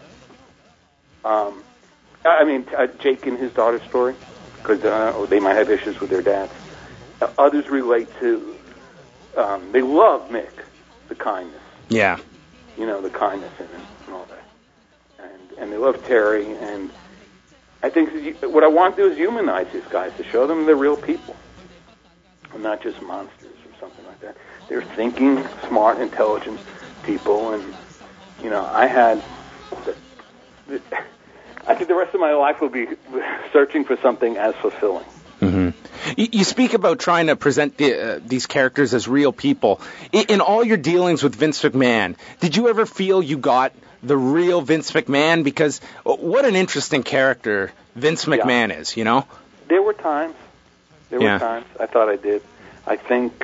Jake and his daughter's story. Because they might have issues with their dads. Others relate to, they love Mick, the kindness. Yeah. The kindness in it and all that. And they love Terry. And I think what I want to do is humanize these guys, to show them they're real people. And not just monsters or something like that. They're thinking, smart, intelligent people. And, I think the rest of my life will be searching for something as fulfilling. Mm-hmm. You speak about trying to present these characters as real people. In all your dealings with Vince McMahon, did you ever feel you got the real Vince McMahon? Because what an interesting character Vince McMahon is, There were times. I thought I did. I think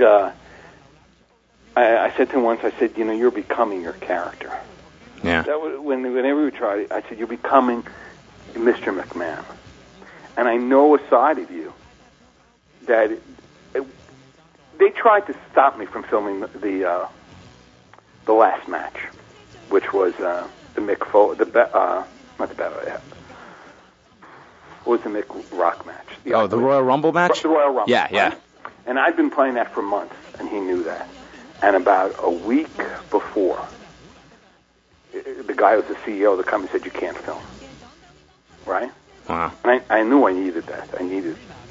I said to him once, I said, you're becoming your character. Yeah. That was, whenever we tried it, I said, you're becoming Mr. McMahon. And I know a side of you that they tried to stop me from filming the last match, which was the Mick Foley, not the battle. What was the Mick Rock match? The Royal Rumble match? The Royal Rumble. Yeah, yeah. Right? And I'd been playing that for months, and he knew that. And about a week before, the guy who was the CEO of the company said, you can't film. Right? Wow. And I knew I needed that. I needed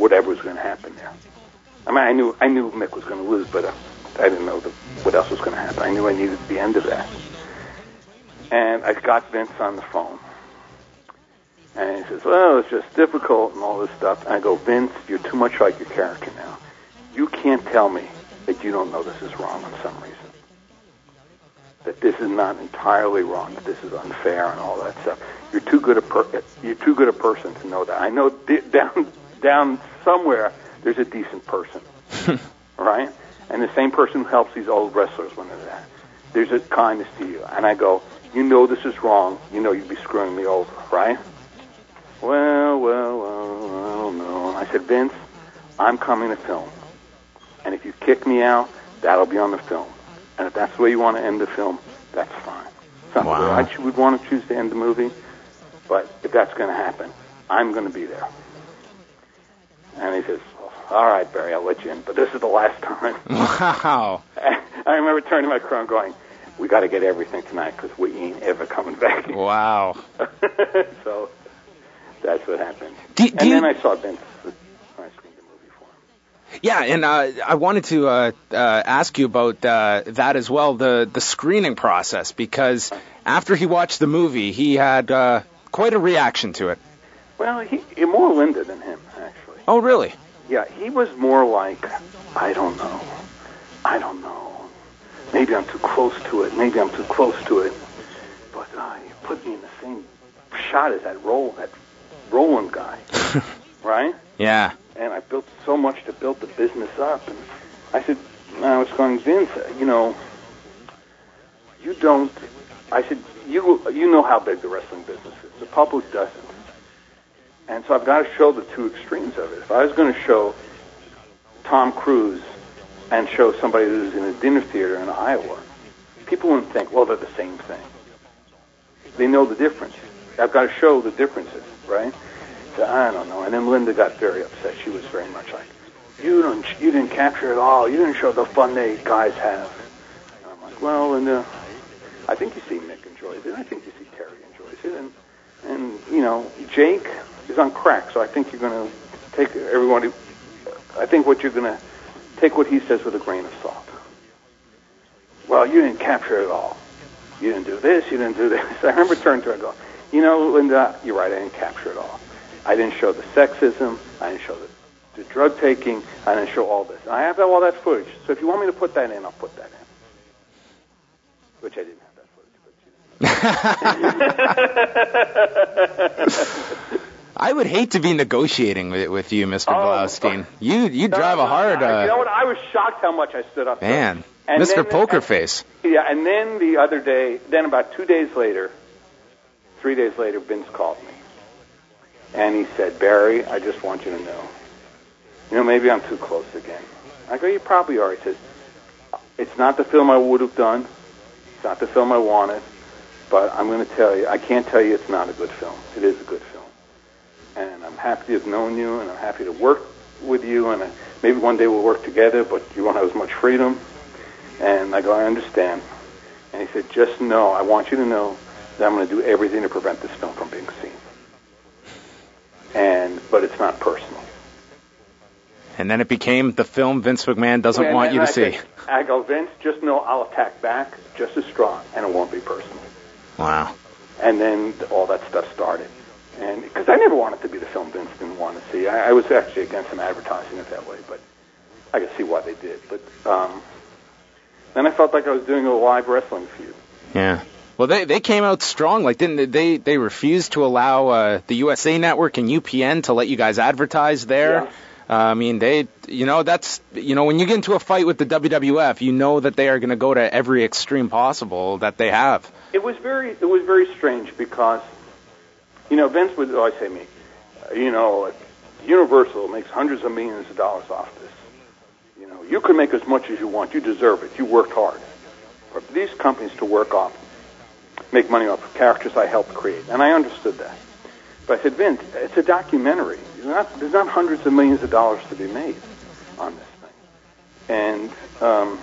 whatever was going to happen there. I mean, I knew Mick was going to lose, but I didn't know what else was going to happen. I knew I needed the end of that. And I got Vince on the phone. And he says, well, it's just difficult and all this stuff. And I go, Vince, you're too much like your character now. You can't tell me that you don't know this is wrong for some reason. That this is not entirely wrong, that this is unfair and all that stuff. You're too good a person to know that. I know down somewhere there's a decent person, right? And the same person who helps these old wrestlers when they're there. There's a kindness to you. And I go, you know this is wrong. You know you'd be screwing me over, right? Well, I don't know. And I said, Vince, I'm coming to film. And if you kick me out, that'll be on the film. And if that's the way you want to end the film, that's fine. It's not the way I would want to choose to end the movie, but if that's going to happen, I'm going to be there. And he says, all right, Barry, I'll let you in, but this is the last time. Wow. I remember turning to my crew and going, we got to get everything tonight because we ain't ever coming back. Wow. So that's what happened. Then I saw Vince. I screened the movie for him. Yeah, and I wanted to ask you about that as well, the screening process, because after he watched the movie, he had quite a reaction to it. Well, he more Linda than him, actually. Oh, really? Yeah, he was more like, I don't know. Maybe I'm too close to it. But you put me in the same shot as that Roland guy, right? Yeah. And I built so much to build the business up. And I said, I was going, Vince, you know how big the wrestling business is. The public doesn't. And so I've got to show the two extremes of it. If I was going to show Tom Cruise and show somebody who's in a dinner theater in Iowa, people wouldn't think, well, they're the same thing. They know the difference. I've got to show the differences, right? So I don't know. And then Linda got very upset. She was very much like, you didn't capture it all. You didn't show the fun they guys have. And I'm like, well, Linda, I think you see Mick enjoys it. I think you see Terry enjoys it. And you know, Jake is on crack, so I think you're going to take everybody. I think what you're going to take what he says with a grain of salt. Well, you didn't capture it all. You didn't do this. You didn't do this. I remember turning to her and go, you know, Linda, you're right. I didn't capture it all. I didn't show the sexism. I didn't show the drug taking. I didn't show all this. I have all that footage. So if you want me to put that in, I'll put that in. Which I didn't have that footage. I would hate to be negotiating with you, Mr. Blaustein. You drive a hard... you know what? I was shocked how much I stood up. Man, Mr. Poker Face. Yeah, and then the other day, then about 3 days later, Vince called me. And he said, Barry, I just want you to know, maybe I'm too close again. I go, you probably are. He says, it's not the film I would have done. It's not the film I wanted. But I'm going to tell you, I can't tell you it's not a good film. It is a good film. And I'm happy to have known you, and I'm happy to work with you, and maybe one day we'll work together, but you won't have as much freedom. And I go, I understand. And he said, just know, I want you to know that I'm going to do everything to prevent this film from being seen. But it's not personal. And then it became the film Vince McMahon doesn't want you to see. I go, Vince, just know I'll attack back just as strong, and it won't be personal. Wow. And then all that stuff started. And because I never wanted to be the film Vince didn't want to see. I was actually against him advertising it that way, but I could see why they did. But then I felt like I was doing a live wrestling feud. Yeah. Well, they came out strong. Like, didn't they refused to allow the USA Network and UPN to let you guys advertise there? Yeah. I mean, that's, when you get into a fight with the WWF, you know that they are going to go to every extreme possible that they have. It was very strange because, Vince would always say to me, Universal makes hundreds of millions of dollars off this. You can make as much as you want. You deserve it. You worked hard. But for these companies to make money off of characters I helped create. And I understood that. But I said, Vince, it's a documentary. There's not hundreds of millions of dollars to be made on this thing. And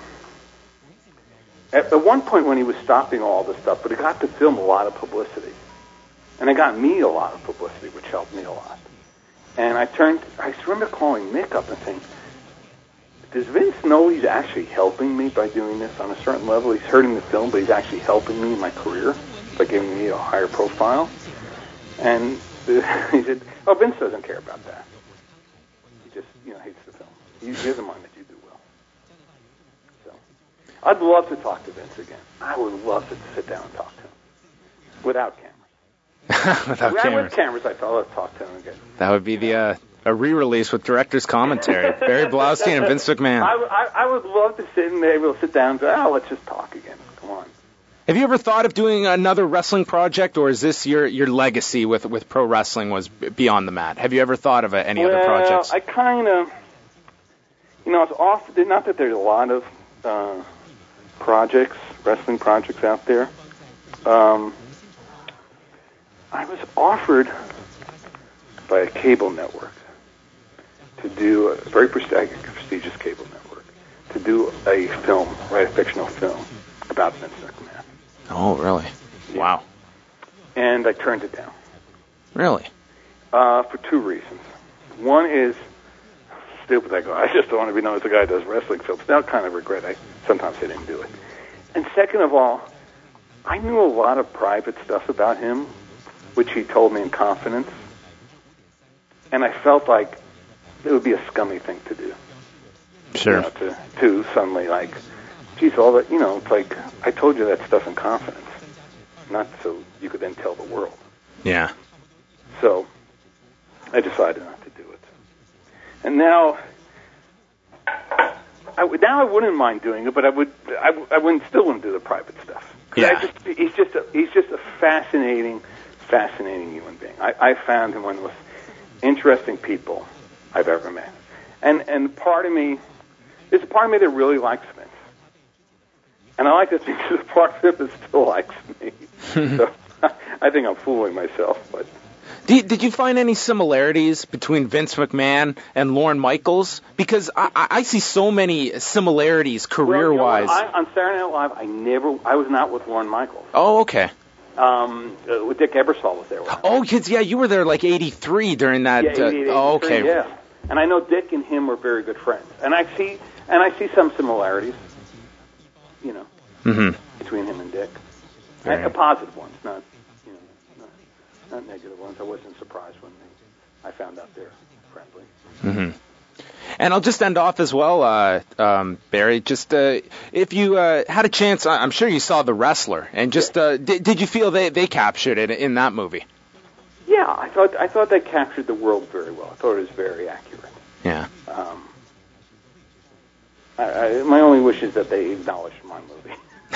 at one point when he was stopping all this stuff, but it got the film a lot of publicity. And it got me a lot of publicity, which helped me a lot. And I remember calling Mick up and saying, does Vince know he's actually helping me by doing this on a certain level? He's hurting the film, but he's actually helping me in my career by giving me a higher profile. And he said, oh, Vince doesn't care about that. He just, hates the film. He doesn't mind that you do well. So I'd love to talk to Vince again. I would love to sit down and talk to him. Without cameras. With cameras, I thought I'd talk to him again. That would be a re-release with director's commentary. Barry Blaustein and Vince McMahon. I would love to sit and able to sit down and say, let's just talk again. Come on. Have you ever thought of doing another wrestling project, or is this your legacy with pro wrestling was beyond the mat? Have you ever thought of any other projects? I kind of, it's off. Not that there's a lot of wrestling projects out there. I was offered by a cable network to do a very prestigious cable network to do a film, write a fictional film about Vince McMahon. Oh, really? Yeah. Wow. And I turned it down. Really? For two reasons. One is stupid. I go, I just don't want to be known as the guy who does wrestling films. Now I kind of regret sometimes I didn't do it. And second of all, I knew a lot of private stuff about him, which he told me in confidence. And I felt like it would be a scummy thing to do. Sure. To suddenly geez, all that, it's like, I told you that stuff in confidence, not so you could then tell the world. Yeah. So I decided not to do it. And now I wouldn't mind doing it, but I still wouldn't do the private stuff. Yeah. He's just a fascinating human being. I found him one of the most interesting people I've ever met. And there's a part of me that really likes Vince. And I like to think there's a part of it that still likes me. So I think I'm fooling myself, but. Did you find any similarities between Vince McMahon and Lorne Michaels? Because I see so many similarities career-wise. Well, on Saturday Night Live, I was not with Lorne Michaels. Oh, okay. Dick Ebersol was there. Oh, kids, yeah, you were there like 83 during that. Yeah, 83, okay. Yeah. And I know Dick and him were very good friends. And I see some similarities, between him and Dick. Positive ones, not negative ones. I wasn't surprised when I found out they're friendly. Mm-hmm. And I'll just end off as well, Barry. Just if you had a chance, I'm sure you saw The Wrestler, and just did you feel they captured it in that movie? Yeah, I thought they captured the world very well. I thought it was very accurate. Yeah. My only wish is that they acknowledged my movie.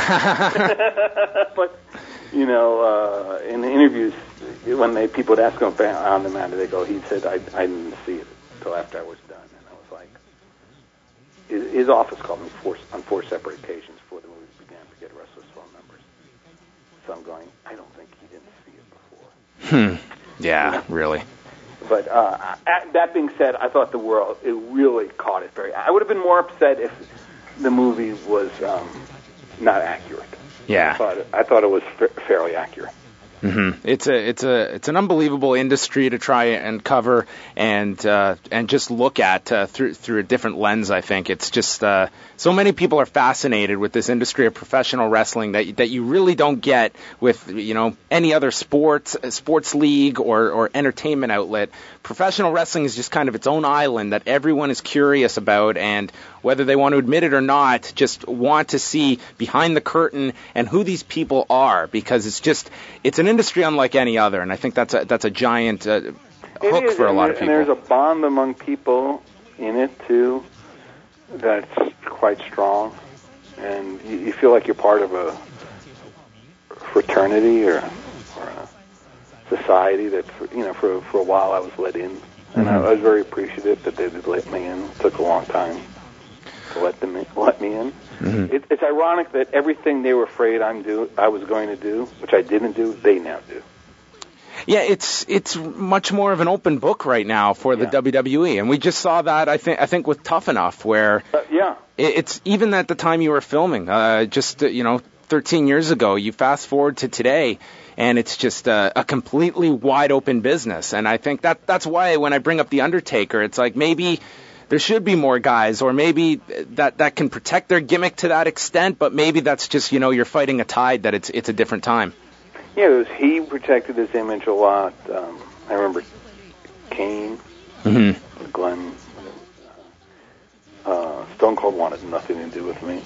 But in the interviews, when people would ask him on the matter, they go, he said, I didn't see it until after I was done. And I was like, his office called me on four separate occasions before the movie began to get wrestlers' phone numbers. So I'm going, I don't think he didn't see it before. Yeah, really. But that being said, I thought it really caught it very. I would have been more upset if the movie was not accurate. Yeah, I thought it was fairly accurate. Mm-hmm. It's an unbelievable industry to try and cover and just look at through a different lens. I think it's just so many people are fascinated with this industry of professional wrestling that you really don't get with any other sports league or entertainment outlet. Professional wrestling is just kind of its own island that everyone is curious about, and whether they want to admit it or not, just want to see behind the curtain and who these people are, because it's an industry unlike any other, and I think that's a giant hook for a lot of people. And there's a bond among people in it too that's quite strong, and you feel like you're part of a fraternity or a society that for a while I was let in, and I was very appreciative that they did let me in. It took a long time to let me in. Mm-hmm. It's ironic that everything they were afraid I was going to do, which I didn't do, they now do. Yeah, it's much more of an open book right now for the WWE, and we just saw that I think with Tough Enough, where it's even at the time you were filming, 13 years ago. You fast forward to today, and it's just a completely wide open business. And I think that's why when I bring up The Undertaker, it's like maybe there should be more guys, or maybe that can protect their gimmick to that extent, but maybe that's just, you're fighting a tide, that it's a different time. Yeah, he protected his image a lot. I remember Kane, Glenn, Stone Cold wanted nothing to do with me.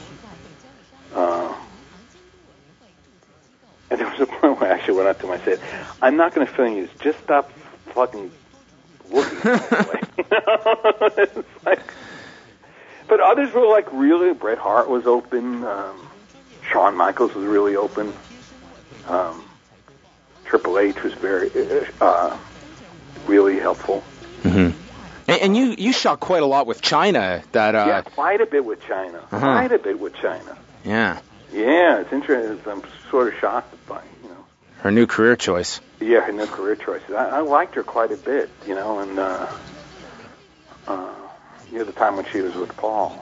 And there was a point where I actually went up to him and I said, I'm not going to film you. Just stop fucking looking that way. It's like, but others were like really, Bret Hart was open. Shawn Michaels was really open. Triple H was very, really helpful. Mm-hmm. And you shot quite a lot with China. Yeah, quite a bit with China. Quite a bit with China. Yeah. Yeah, it's interesting. I'm sort of shocked by, her new career choice. Yeah, her new career choices. I liked her quite a bit, and the time when she was with Paul,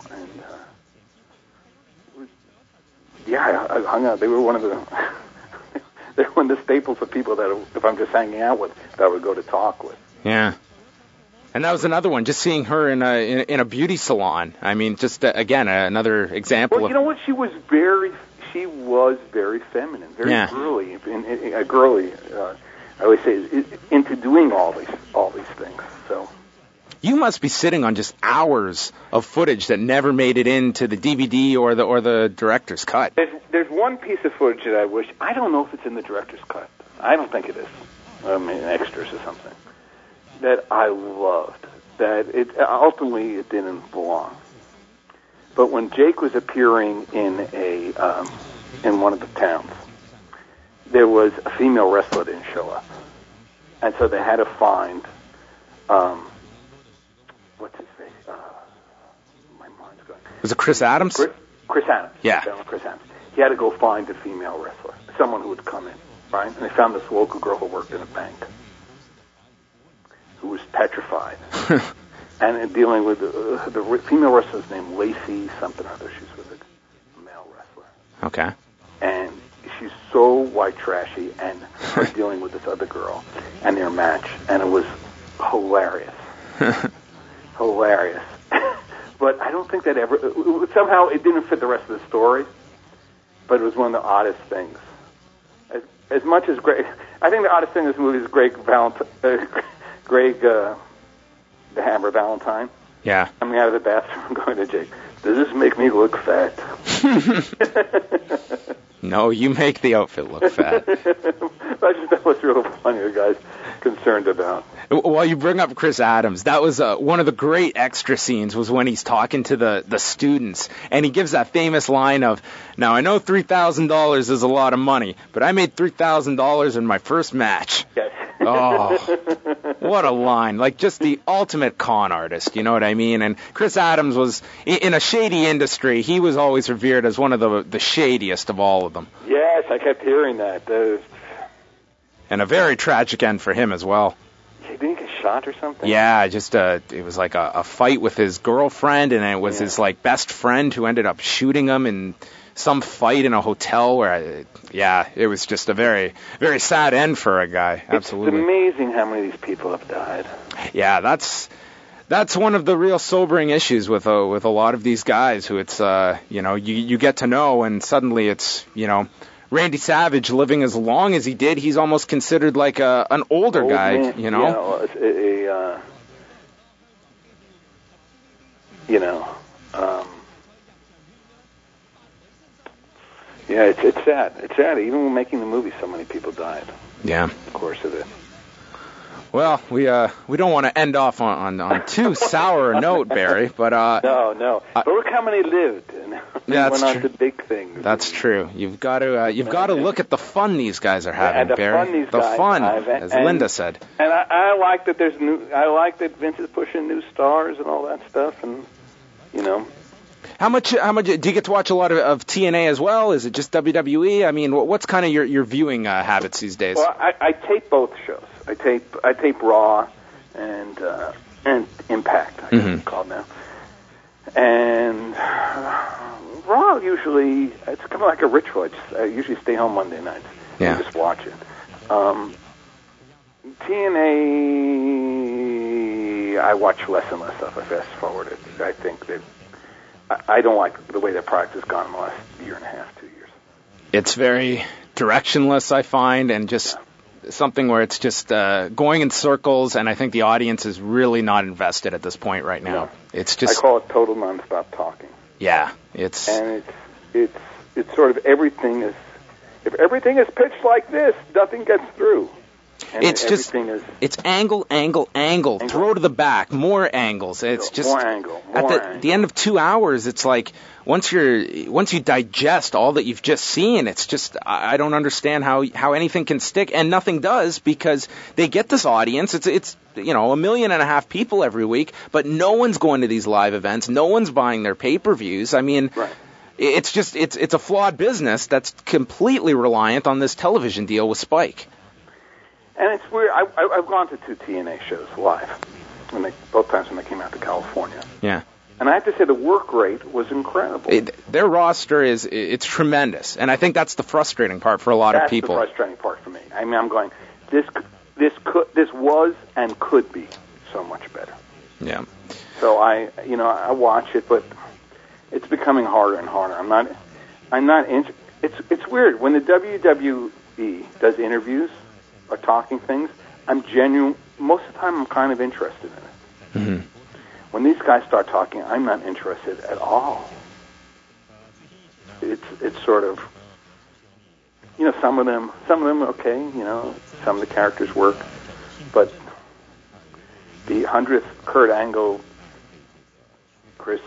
and I hung out. They were one of the they're one of the staples of people that if I'm just hanging out with, that I would go to talk with. Yeah. And that was another one, just seeing her in a beauty salon. I mean, just again another example. Well, you know what? She was very feminine, very girly. Girly. I always say into doing all these things. So. You must be sitting on just hours of footage that never made it into the DVD or the director's cut. There's one piece of footage that I don't know if it's in the director's cut. I don't think it is. I mean, extras or something. That I loved. That it ultimately it didn't belong. But when Jake was appearing in in one of the towns, there was a female wrestler that didn't show up, and so they had to find what's his face? My mind's going. Was it Chris Adams? Chris Adams. Yeah. Chris Adams. He had to go find a female wrestler, someone who would come in, right? And they found this local girl who worked in a bank, who was petrified. And dealing with the female wrestler's name, Lacey something or other. She's with a male wrestler. Okay. And she's so white trashy, and her dealing with this other girl and their match, and it was hilarious. Hilarious. But I don't think that somehow it didn't fit the rest of the story, but it was one of the oddest things. As much as Greg, I think the oddest thing in this movie is Greg the Hammer Valentine. Yeah. Coming out of the bathroom going to Jake, does this make me look fat? No, you make the outfit look fat. I just thought it was real funny, the guy's concerned about. While you bring up Chris Adams, that was one of the great extra scenes was when he's talking to the students, and he gives that famous line of, now I know $3,000 is a lot of money, but I made $3,000 in my first match. Yes. Oh, what a line. Like, just the ultimate con artist, you know what I mean? And Chris Adams was, in a shady industry, he was always revered as one of the shadiest of all of them. Yes, I kept hearing that. And a very tragic end for him as well. Didn't he get shot or something? Yeah, just it was like a fight with his girlfriend, and it was his like best friend who ended up shooting him in some fight in a hotel where, it was just a very, very sad end for a guy. Absolutely. It's amazing how many of these people have died. Yeah, that's one of the real sobering issues with a lot of these guys who it's you get to know, and suddenly it's Randy Savage living as long as he did, he's almost considered like an older guy, man, it's sad. It's sad. Even when making the movie, so many people died. Yeah. In the course of it. Well, we don't want to end off on too sour a note, Barry, but no. But look how many lived and went on to big things. That's true. You've got to look at the fun these guys are having, Barry. The fun, as Linda said. And I like that I like that Vince is pushing new stars and all that stuff, and How much do you get to watch a lot of TNA as well? Is it just WWE? I mean, what's kind of your viewing habits these days? Well, I tape both shows. I tape Raw and Impact, I guess it's called now. And Raw usually, it's kind of like a ritual. I usually stay home Monday nights and just watch it. TNA, I watch less and less stuff. I fast forward it. I think that I don't like the way their product has gone in the last year and a half, 2 years. It's very directionless, I find, and just something where it's just going in circles, and I think the audience is really not invested at this point right now. No. It's just, I call it total nonstop talking. Yeah, it's sort of everything is, if everything is pitched like this, nothing gets through. And it's just, it's angle, throw to the back, more angles. It's just more angle. At the end of 2 hours, it's like once you digest all that you've just seen, it's just I don't understand how anything can stick, and nothing does, because they get this audience. It's 1.5 million people every week, but no one's going to these live events. No one's buying their pay-per-views. I mean. Right. It's just it's a flawed business that's completely reliant on this television deal with Spike. And it's weird. I've gone to 2 TNA shows live, both times when they came out to California. Yeah. And I have to say the work rate was incredible. Their roster it's tremendous, and I think that's the frustrating part for a lot of people. That's the frustrating part for me. I mean, I'm going, this was and could be so much better. Yeah. So I watch it, but it's becoming harder and harder. It's weird when the WWE does interviews or talking things. I'm genuine. Most of the time, I'm kind of interested in it. Mm-hmm. When these guys start talking, I'm not interested at all. It's sort of, some of them okay, some of the characters work, but the 100th Kurt Angle, Chris,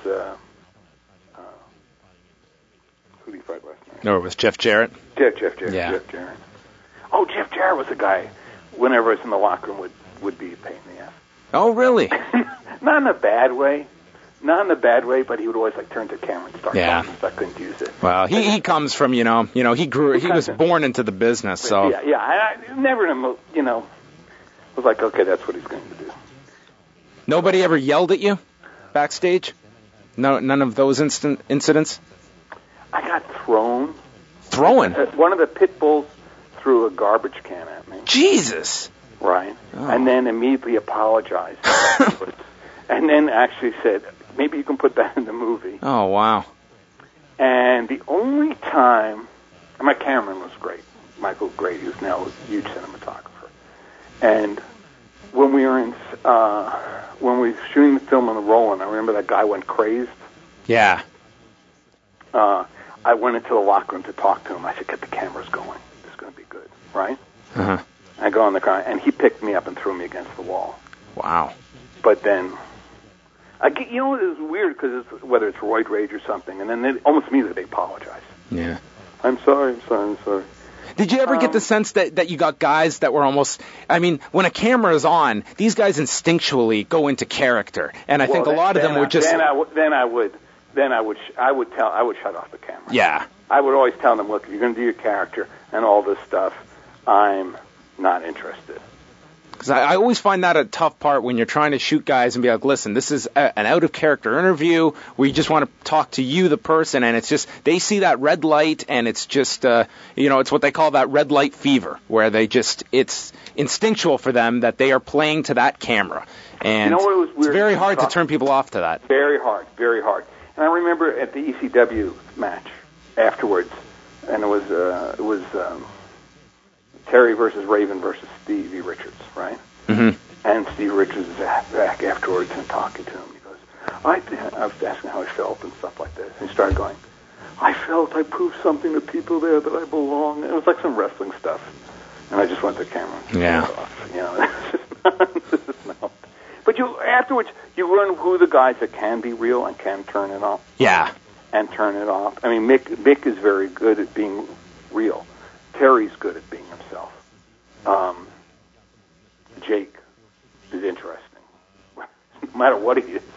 who did he fight last night? No, it was Jeff Jarrett. Jeff Jarrett. Yeah. Jeff Jarrett. Oh, Jeff Jarrett was the guy, whenever it's in the locker room, would be a pain in the ass. Oh, really? Not in a bad way, but he would always turn to the camera and start talking, so I couldn't use it. Well, he comes from, he was born into the business, so. Yeah, I never, was like, okay, that's what he's going to do. Nobody ever yelled at you backstage? No, none of those incidents? I got thrown. Thrown? One of the pit bulls threw a garbage can at me. Jesus. Right. Oh. And then immediately apologized. And then actually said, maybe you can put that in the movie. Oh, wow. And the only time, my cameraman was great, Michael Grady, who's now a huge cinematographer. And when we were when we were shooting the film on the Roland, I remember that guy went crazed. Yeah. I went into the locker room to talk to him. I said, get the cameras going. This is going to be good, right? Uh-huh. I go in the car, and he picked me up and threw me against the wall. Wow. But then, it was weird because whether it's roid rage or something, and then almost immediately they apologize. Yeah. I'm sorry. Did you ever get the sense that you got guys that were almost, when a camera is on, these guys instinctually go into character, and I think a lot of them were just. Then I would shut off the camera. Yeah. I would always tell them, look, if you're going to do your character and all this stuff, I'm not interested. Because I always find that a tough part when you're trying to shoot guys and be like, listen, this is an out-of-character interview where you just want to talk to you, the person, and it's just, they see that red light, and it's just, it's what they call that red light fever, where it's instinctual for them that they are playing to that camera. And what was weird? It's very hard to turn people off to that. Very hard. And I remember at the ECW match afterwards, and it was Terry versus Raven versus Stevie Richards, right? Mm-hmm. And Stevie Richards is back afterwards and talking to him. He goes, I was asking how I felt and stuff like this. And he started going, I felt I proved something to people there that I belong. And it was like some wrestling stuff. And I just went to the camera. Yeah. This is not. But afterwards, you learn who the guys that can be real and can turn it off. Yeah. And turn it off. Mick is very good at being real. Terry's good at being himself. Jake is interesting, no matter what he is.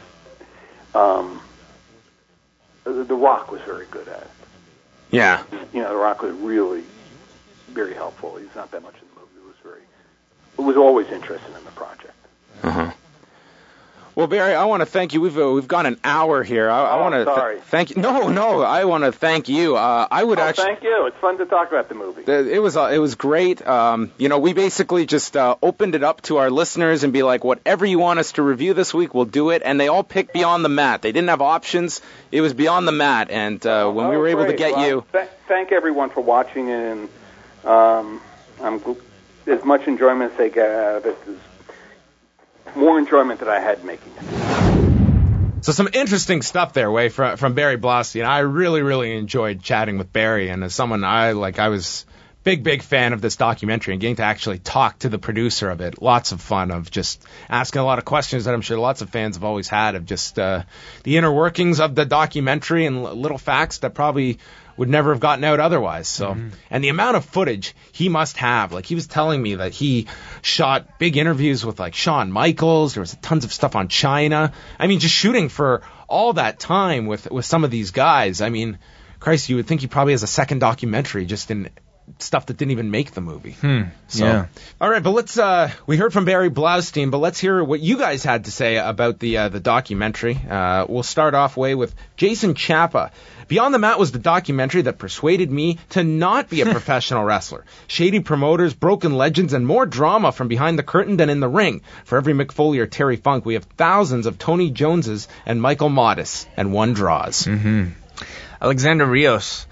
The Rock was very good at it. Yeah. The Rock was really very helpful. He's not that much in the movie. It was always interested in the project. Uh-huh. Well, Barry, I want to thank you. We've gone an hour here. I want to thank you. No, I want to thank you. I would actually thank you. It's fun to talk about the movie. It was great. We basically just opened it up to our listeners and be like, whatever you want us to review this week, we'll do it. And they all picked Beyond the Mat. They didn't have options. It was Beyond the Mat. And when we were able to get you, thank everyone for watching, and as much enjoyment as they get out of it is more enjoyment than I had making it. So some interesting stuff there, Way, from Barry Blaustein. I really, really enjoyed chatting with Barry, and as someone I was big fan of this documentary and getting to actually talk to the producer of it. Lots of fun of just asking a lot of questions that I'm sure lots of fans have always had of just the inner workings of the documentary and little facts that probably would never have gotten out otherwise. So, and the amount of footage he must have, like he was telling me that he shot big interviews with like Shawn Michaels. There was tons of stuff on China. I mean, just shooting for all that time with some of these guys. I mean, Christ, you would think he probably has a second documentary just in stuff that didn't even make the movie. So, yeah. All right, but let's, we heard from Barry Blaustein, but let's hear what you guys had to say about the documentary. We'll start off with Jason Chapa. Beyond the Mat was the documentary that persuaded me to not be a professional wrestler. Shady promoters, broken legends, and more drama from behind the curtain than in the ring. For every Mick Foley or Terry Funk, we have thousands of Tony Joneses and Michael Modis, and one draws. Alexander Rios.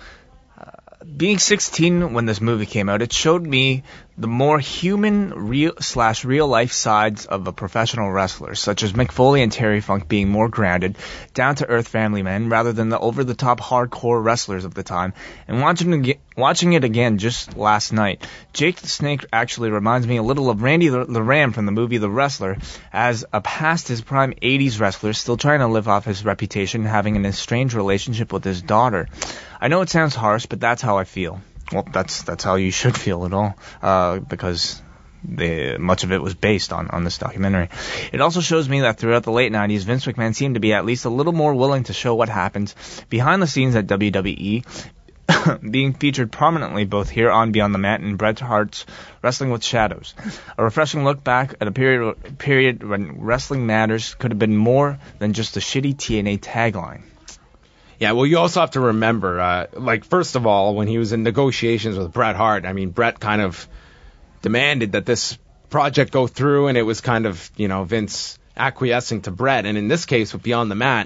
Being 16 when this movie came out, it showed me the more human, real-life sides of a professional wrestler, such as Mick Foley and Terry Funk being more grounded, down-to-earth family men rather than the over-the-top hardcore wrestlers of the time. And watching it again just last night, Jake the Snake actually reminds me a little of Randy the Ram from the movie The Wrestler, as a past his prime 80s wrestler still trying to live off his reputation, having an estranged relationship with his daughter. I know it sounds harsh, but that's how I feel. Well, that's how you should feel at all, because much of it was based on this documentary. It also shows me that throughout the late 90s, Vince McMahon seemed to be at least a little more willing to show what happens behind the scenes at WWE, being featured prominently both here on Beyond the Mat and Bret Hart's Wrestling with Shadows. A refreshing look back at a period when wrestling matters could have been more than just a shitty TNA tagline. Yeah, well, you also have to remember, first of all, when he was in negotiations with Bret Hart, I mean, Bret kind of demanded that this project go through, and it was kind of, Vince acquiescing to Bret. And in this case, with Beyond the Mat,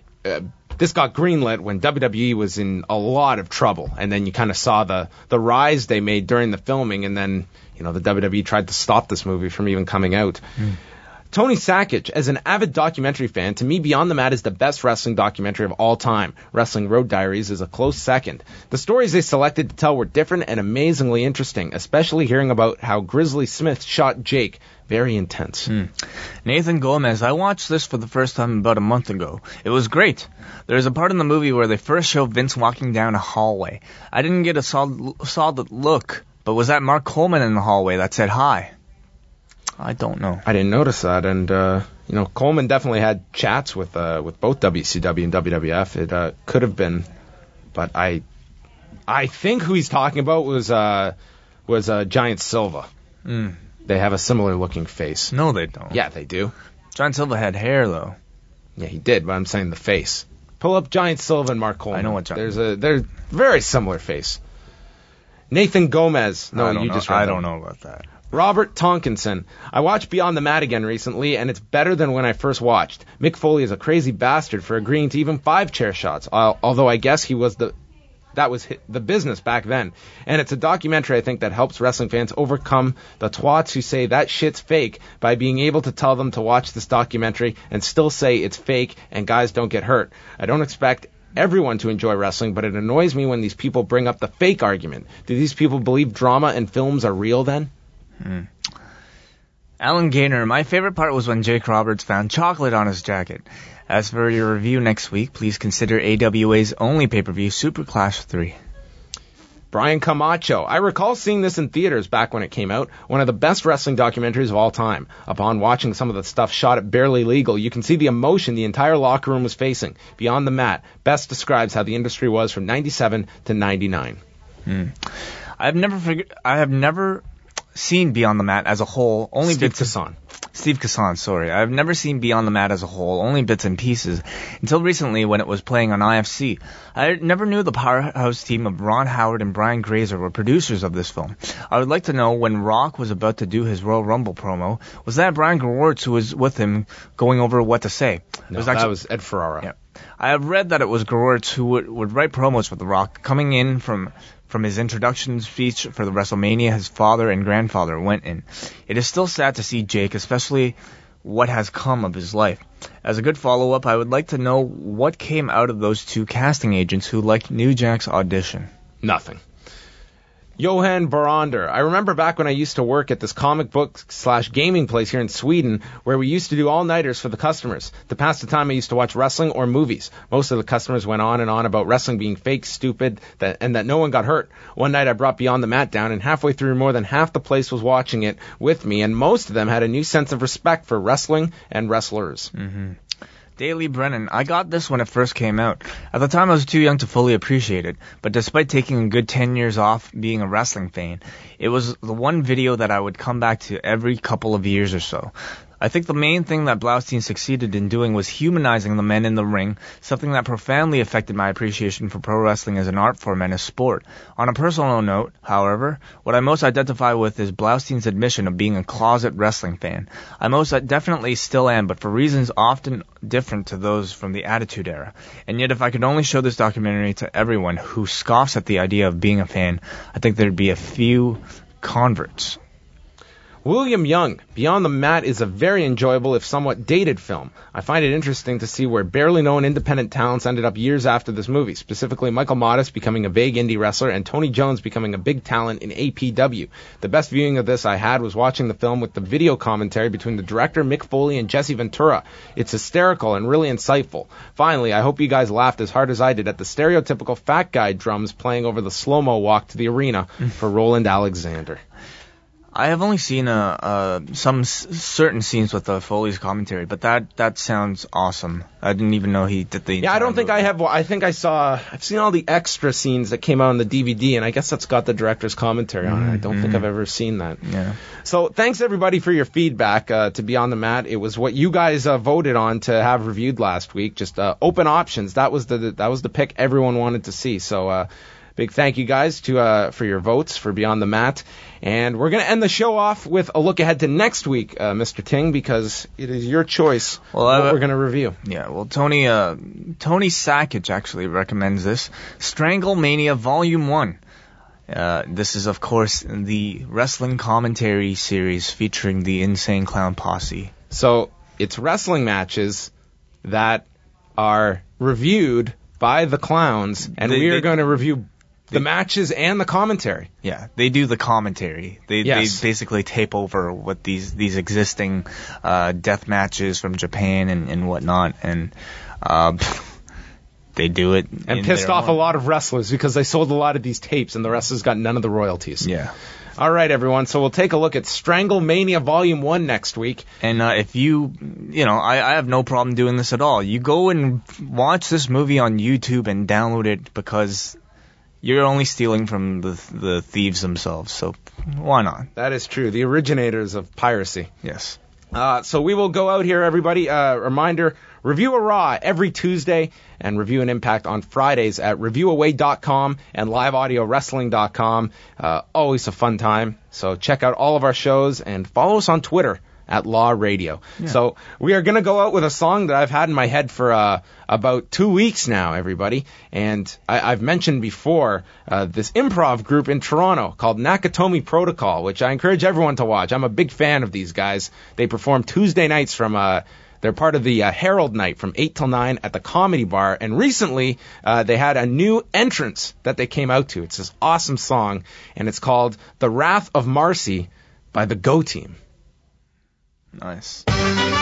this got greenlit when WWE was in a lot of trouble. And then you kind of saw the rise they made during the filming, and then, the WWE tried to stop this movie from even coming out. Tony Sakic, as an avid documentary fan, to me, Beyond the Mat is the best wrestling documentary of all time. Wrestling Road Diaries is a close second. The stories they selected to tell were different and amazingly interesting, especially hearing about how Grizzly Smith shot Jake. Very intense. Nathan Gomez, I watched this for the first time about a month ago. It was great. There's a part in the movie where they first show Vince walking down a hallway. I didn't get a solid look, but was that Mark Coleman in the hallway that said hi? I don't know. I didn't notice that, and Coleman definitely had chats with both WCW and WWF. It could have been, but I think who he's talking about was Giant Silva. They have a similar looking face. No, they don't. Yeah, they do. Giant Silva had hair though. Yeah, he did, but I'm saying the face. Pull up Giant Silva and Mark Coleman. I know what they're very similar face. Nathan Gomez. No, you just read that. I don't know about that. Robert Tonkinson. I watched Beyond the Mat again recently, and it's better than when I first watched. Mick Foley is a crazy bastard for agreeing to even 5 chair shots, although I guess that was the business back then. And it's a documentary, I think, that helps wrestling fans overcome the twats who say that shit's fake by being able to tell them to watch this documentary and still say it's fake and guys don't get hurt. I don't expect everyone to enjoy wrestling, but it annoys me when these people bring up the fake argument. Do these people believe drama and films are real then? Alan Gaynor, my favorite part was when Jake Roberts found chocolate on his jacket. As for your review next week, please consider AWA's only pay-per-view, Super Clash 3. Brian Camacho, I recall seeing this in theaters back when it came out, one of the best wrestling documentaries of all time. Upon watching some of the stuff shot at Barely Legal, you can see the emotion the entire locker room was facing. Beyond the Mat best describes how the industry was from 97 to 99. I have never seen Beyond the Mat as a whole. Only Steve bits. Kassan. Steve Kassan, sorry. I've never seen Beyond the Mat as a whole, only bits and pieces, until recently when it was playing on IFC. I never knew the powerhouse team of Ron Howard and Brian Grazer were producers of this film. I would like to know, when Rock was about to do his Royal Rumble promo, was that Brian Gewirtz who was with him going over what to say? No, that was Ed Ferrara. Yeah. I have read that it was Gewirtz who would write promos for The Rock, coming in from his introduction speech for the WrestleMania his father and grandfather went in. It is still sad to see Jake, especially what has come of his life. As a good follow-up, I would like to know what came out of those two casting agents who liked New Jack's audition. Nothing. Johan Borander. I remember back when I used to work at this comic book/gaming place here in Sweden, where we used to do all-nighters for the customers. To pass the time, I used to watch wrestling or movies. Most of the customers went on and on about wrestling being fake, stupid, and that no one got hurt. One night I brought Beyond the Mat down, and halfway through, more than half the place was watching it with me, and most of them had a new sense of respect for wrestling and wrestlers. Mm-hmm. Daily Brennan, I got this when it first came out. At the time I was too young to fully appreciate it, but despite taking a good 10 years off being a wrestling fan, it was the one video that I would come back to every couple of years or so. I think the main thing that Blaustein succeeded in doing was humanizing the men in the ring, something that profoundly affected my appreciation for pro wrestling as an art form and a sport. On a personal note, however, what I most identify with is Blaustein's admission of being a closet wrestling fan. I most definitely still am, but for reasons often different to those from the Attitude Era. And yet if I could only show this documentary to everyone who scoffs at the idea of being a fan, I think there'd be a few converts. William Young, Beyond the Mat is a very enjoyable, if somewhat dated film. I find it interesting to see where barely known independent talents ended up years after this movie, specifically Michael Modest becoming a vague indie wrestler and Tony Jones becoming a big talent in APW. The best viewing of this I had was watching the film with the video commentary between the director Mick Foley and Jesse Ventura. It's hysterical and really insightful. Finally, I hope you guys laughed as hard as I did at the stereotypical fat guy drums playing over the slow-mo walk to the arena for Roland Alexander. I have only seen some certain scenes with Foley's commentary, but that sounds awesome. I didn't even know he did the. Yeah, I don't think I have. I think I've seen all the extra scenes that came out on the DVD, and I guess that's got the director's commentary on it. I don't think I've ever seen that. Yeah. So thanks everybody for your feedback to Beyond the Mat. It was what you guys voted on to have reviewed last week. Just open options. That was the pick everyone wanted to see. So. Big thank you guys for your votes for Beyond the Mat. And we're going to end the show off with a look ahead to next week, Mr. Ting, because it is your choice what we're going to review. Yeah, well, Tony Sackage actually recommends this. Stranglemania Volume 1. This is, of course, the wrestling commentary series featuring the Insane Clown Posse. So it's wrestling matches that are reviewed by the clowns, and we are going to review the matches and the commentary. Yeah, they do the commentary. They basically tape over what these existing death matches from Japan and whatnot, and they do it. And pissed off a lot of wrestlers because they sold a lot of these tapes, and the wrestlers got none of the royalties. Yeah. All right, everyone. So we'll take a look at Stranglemania Volume 1 next week. And if I have no problem doing this at all. You go and watch this movie on YouTube and download it because you're only stealing from the thieves themselves. So why not? That is true. The originators of piracy. Yes. So we will go out here, everybody. Reminder, Review a Raw every Tuesday and Review an Impact on Fridays at reviewaway.com and liveaudiowrestling.com. Always a fun time. So check out all of our shows and follow us on Twitter at Law Radio. Yeah. So we are going to go out with a song that I've had in my head for about 2 weeks now, everybody. And I've mentioned before this improv group in Toronto called Nakatomi Protocol, which I encourage everyone to watch. I'm a big fan of these guys. They perform Tuesday nights from they're part of the Herald Night from 8 till 9 at the Comedy Bar. And recently, they had a new entrance that they came out to. It's this awesome song, and it's called The Wrath of Marcy by the Go Team. Nice.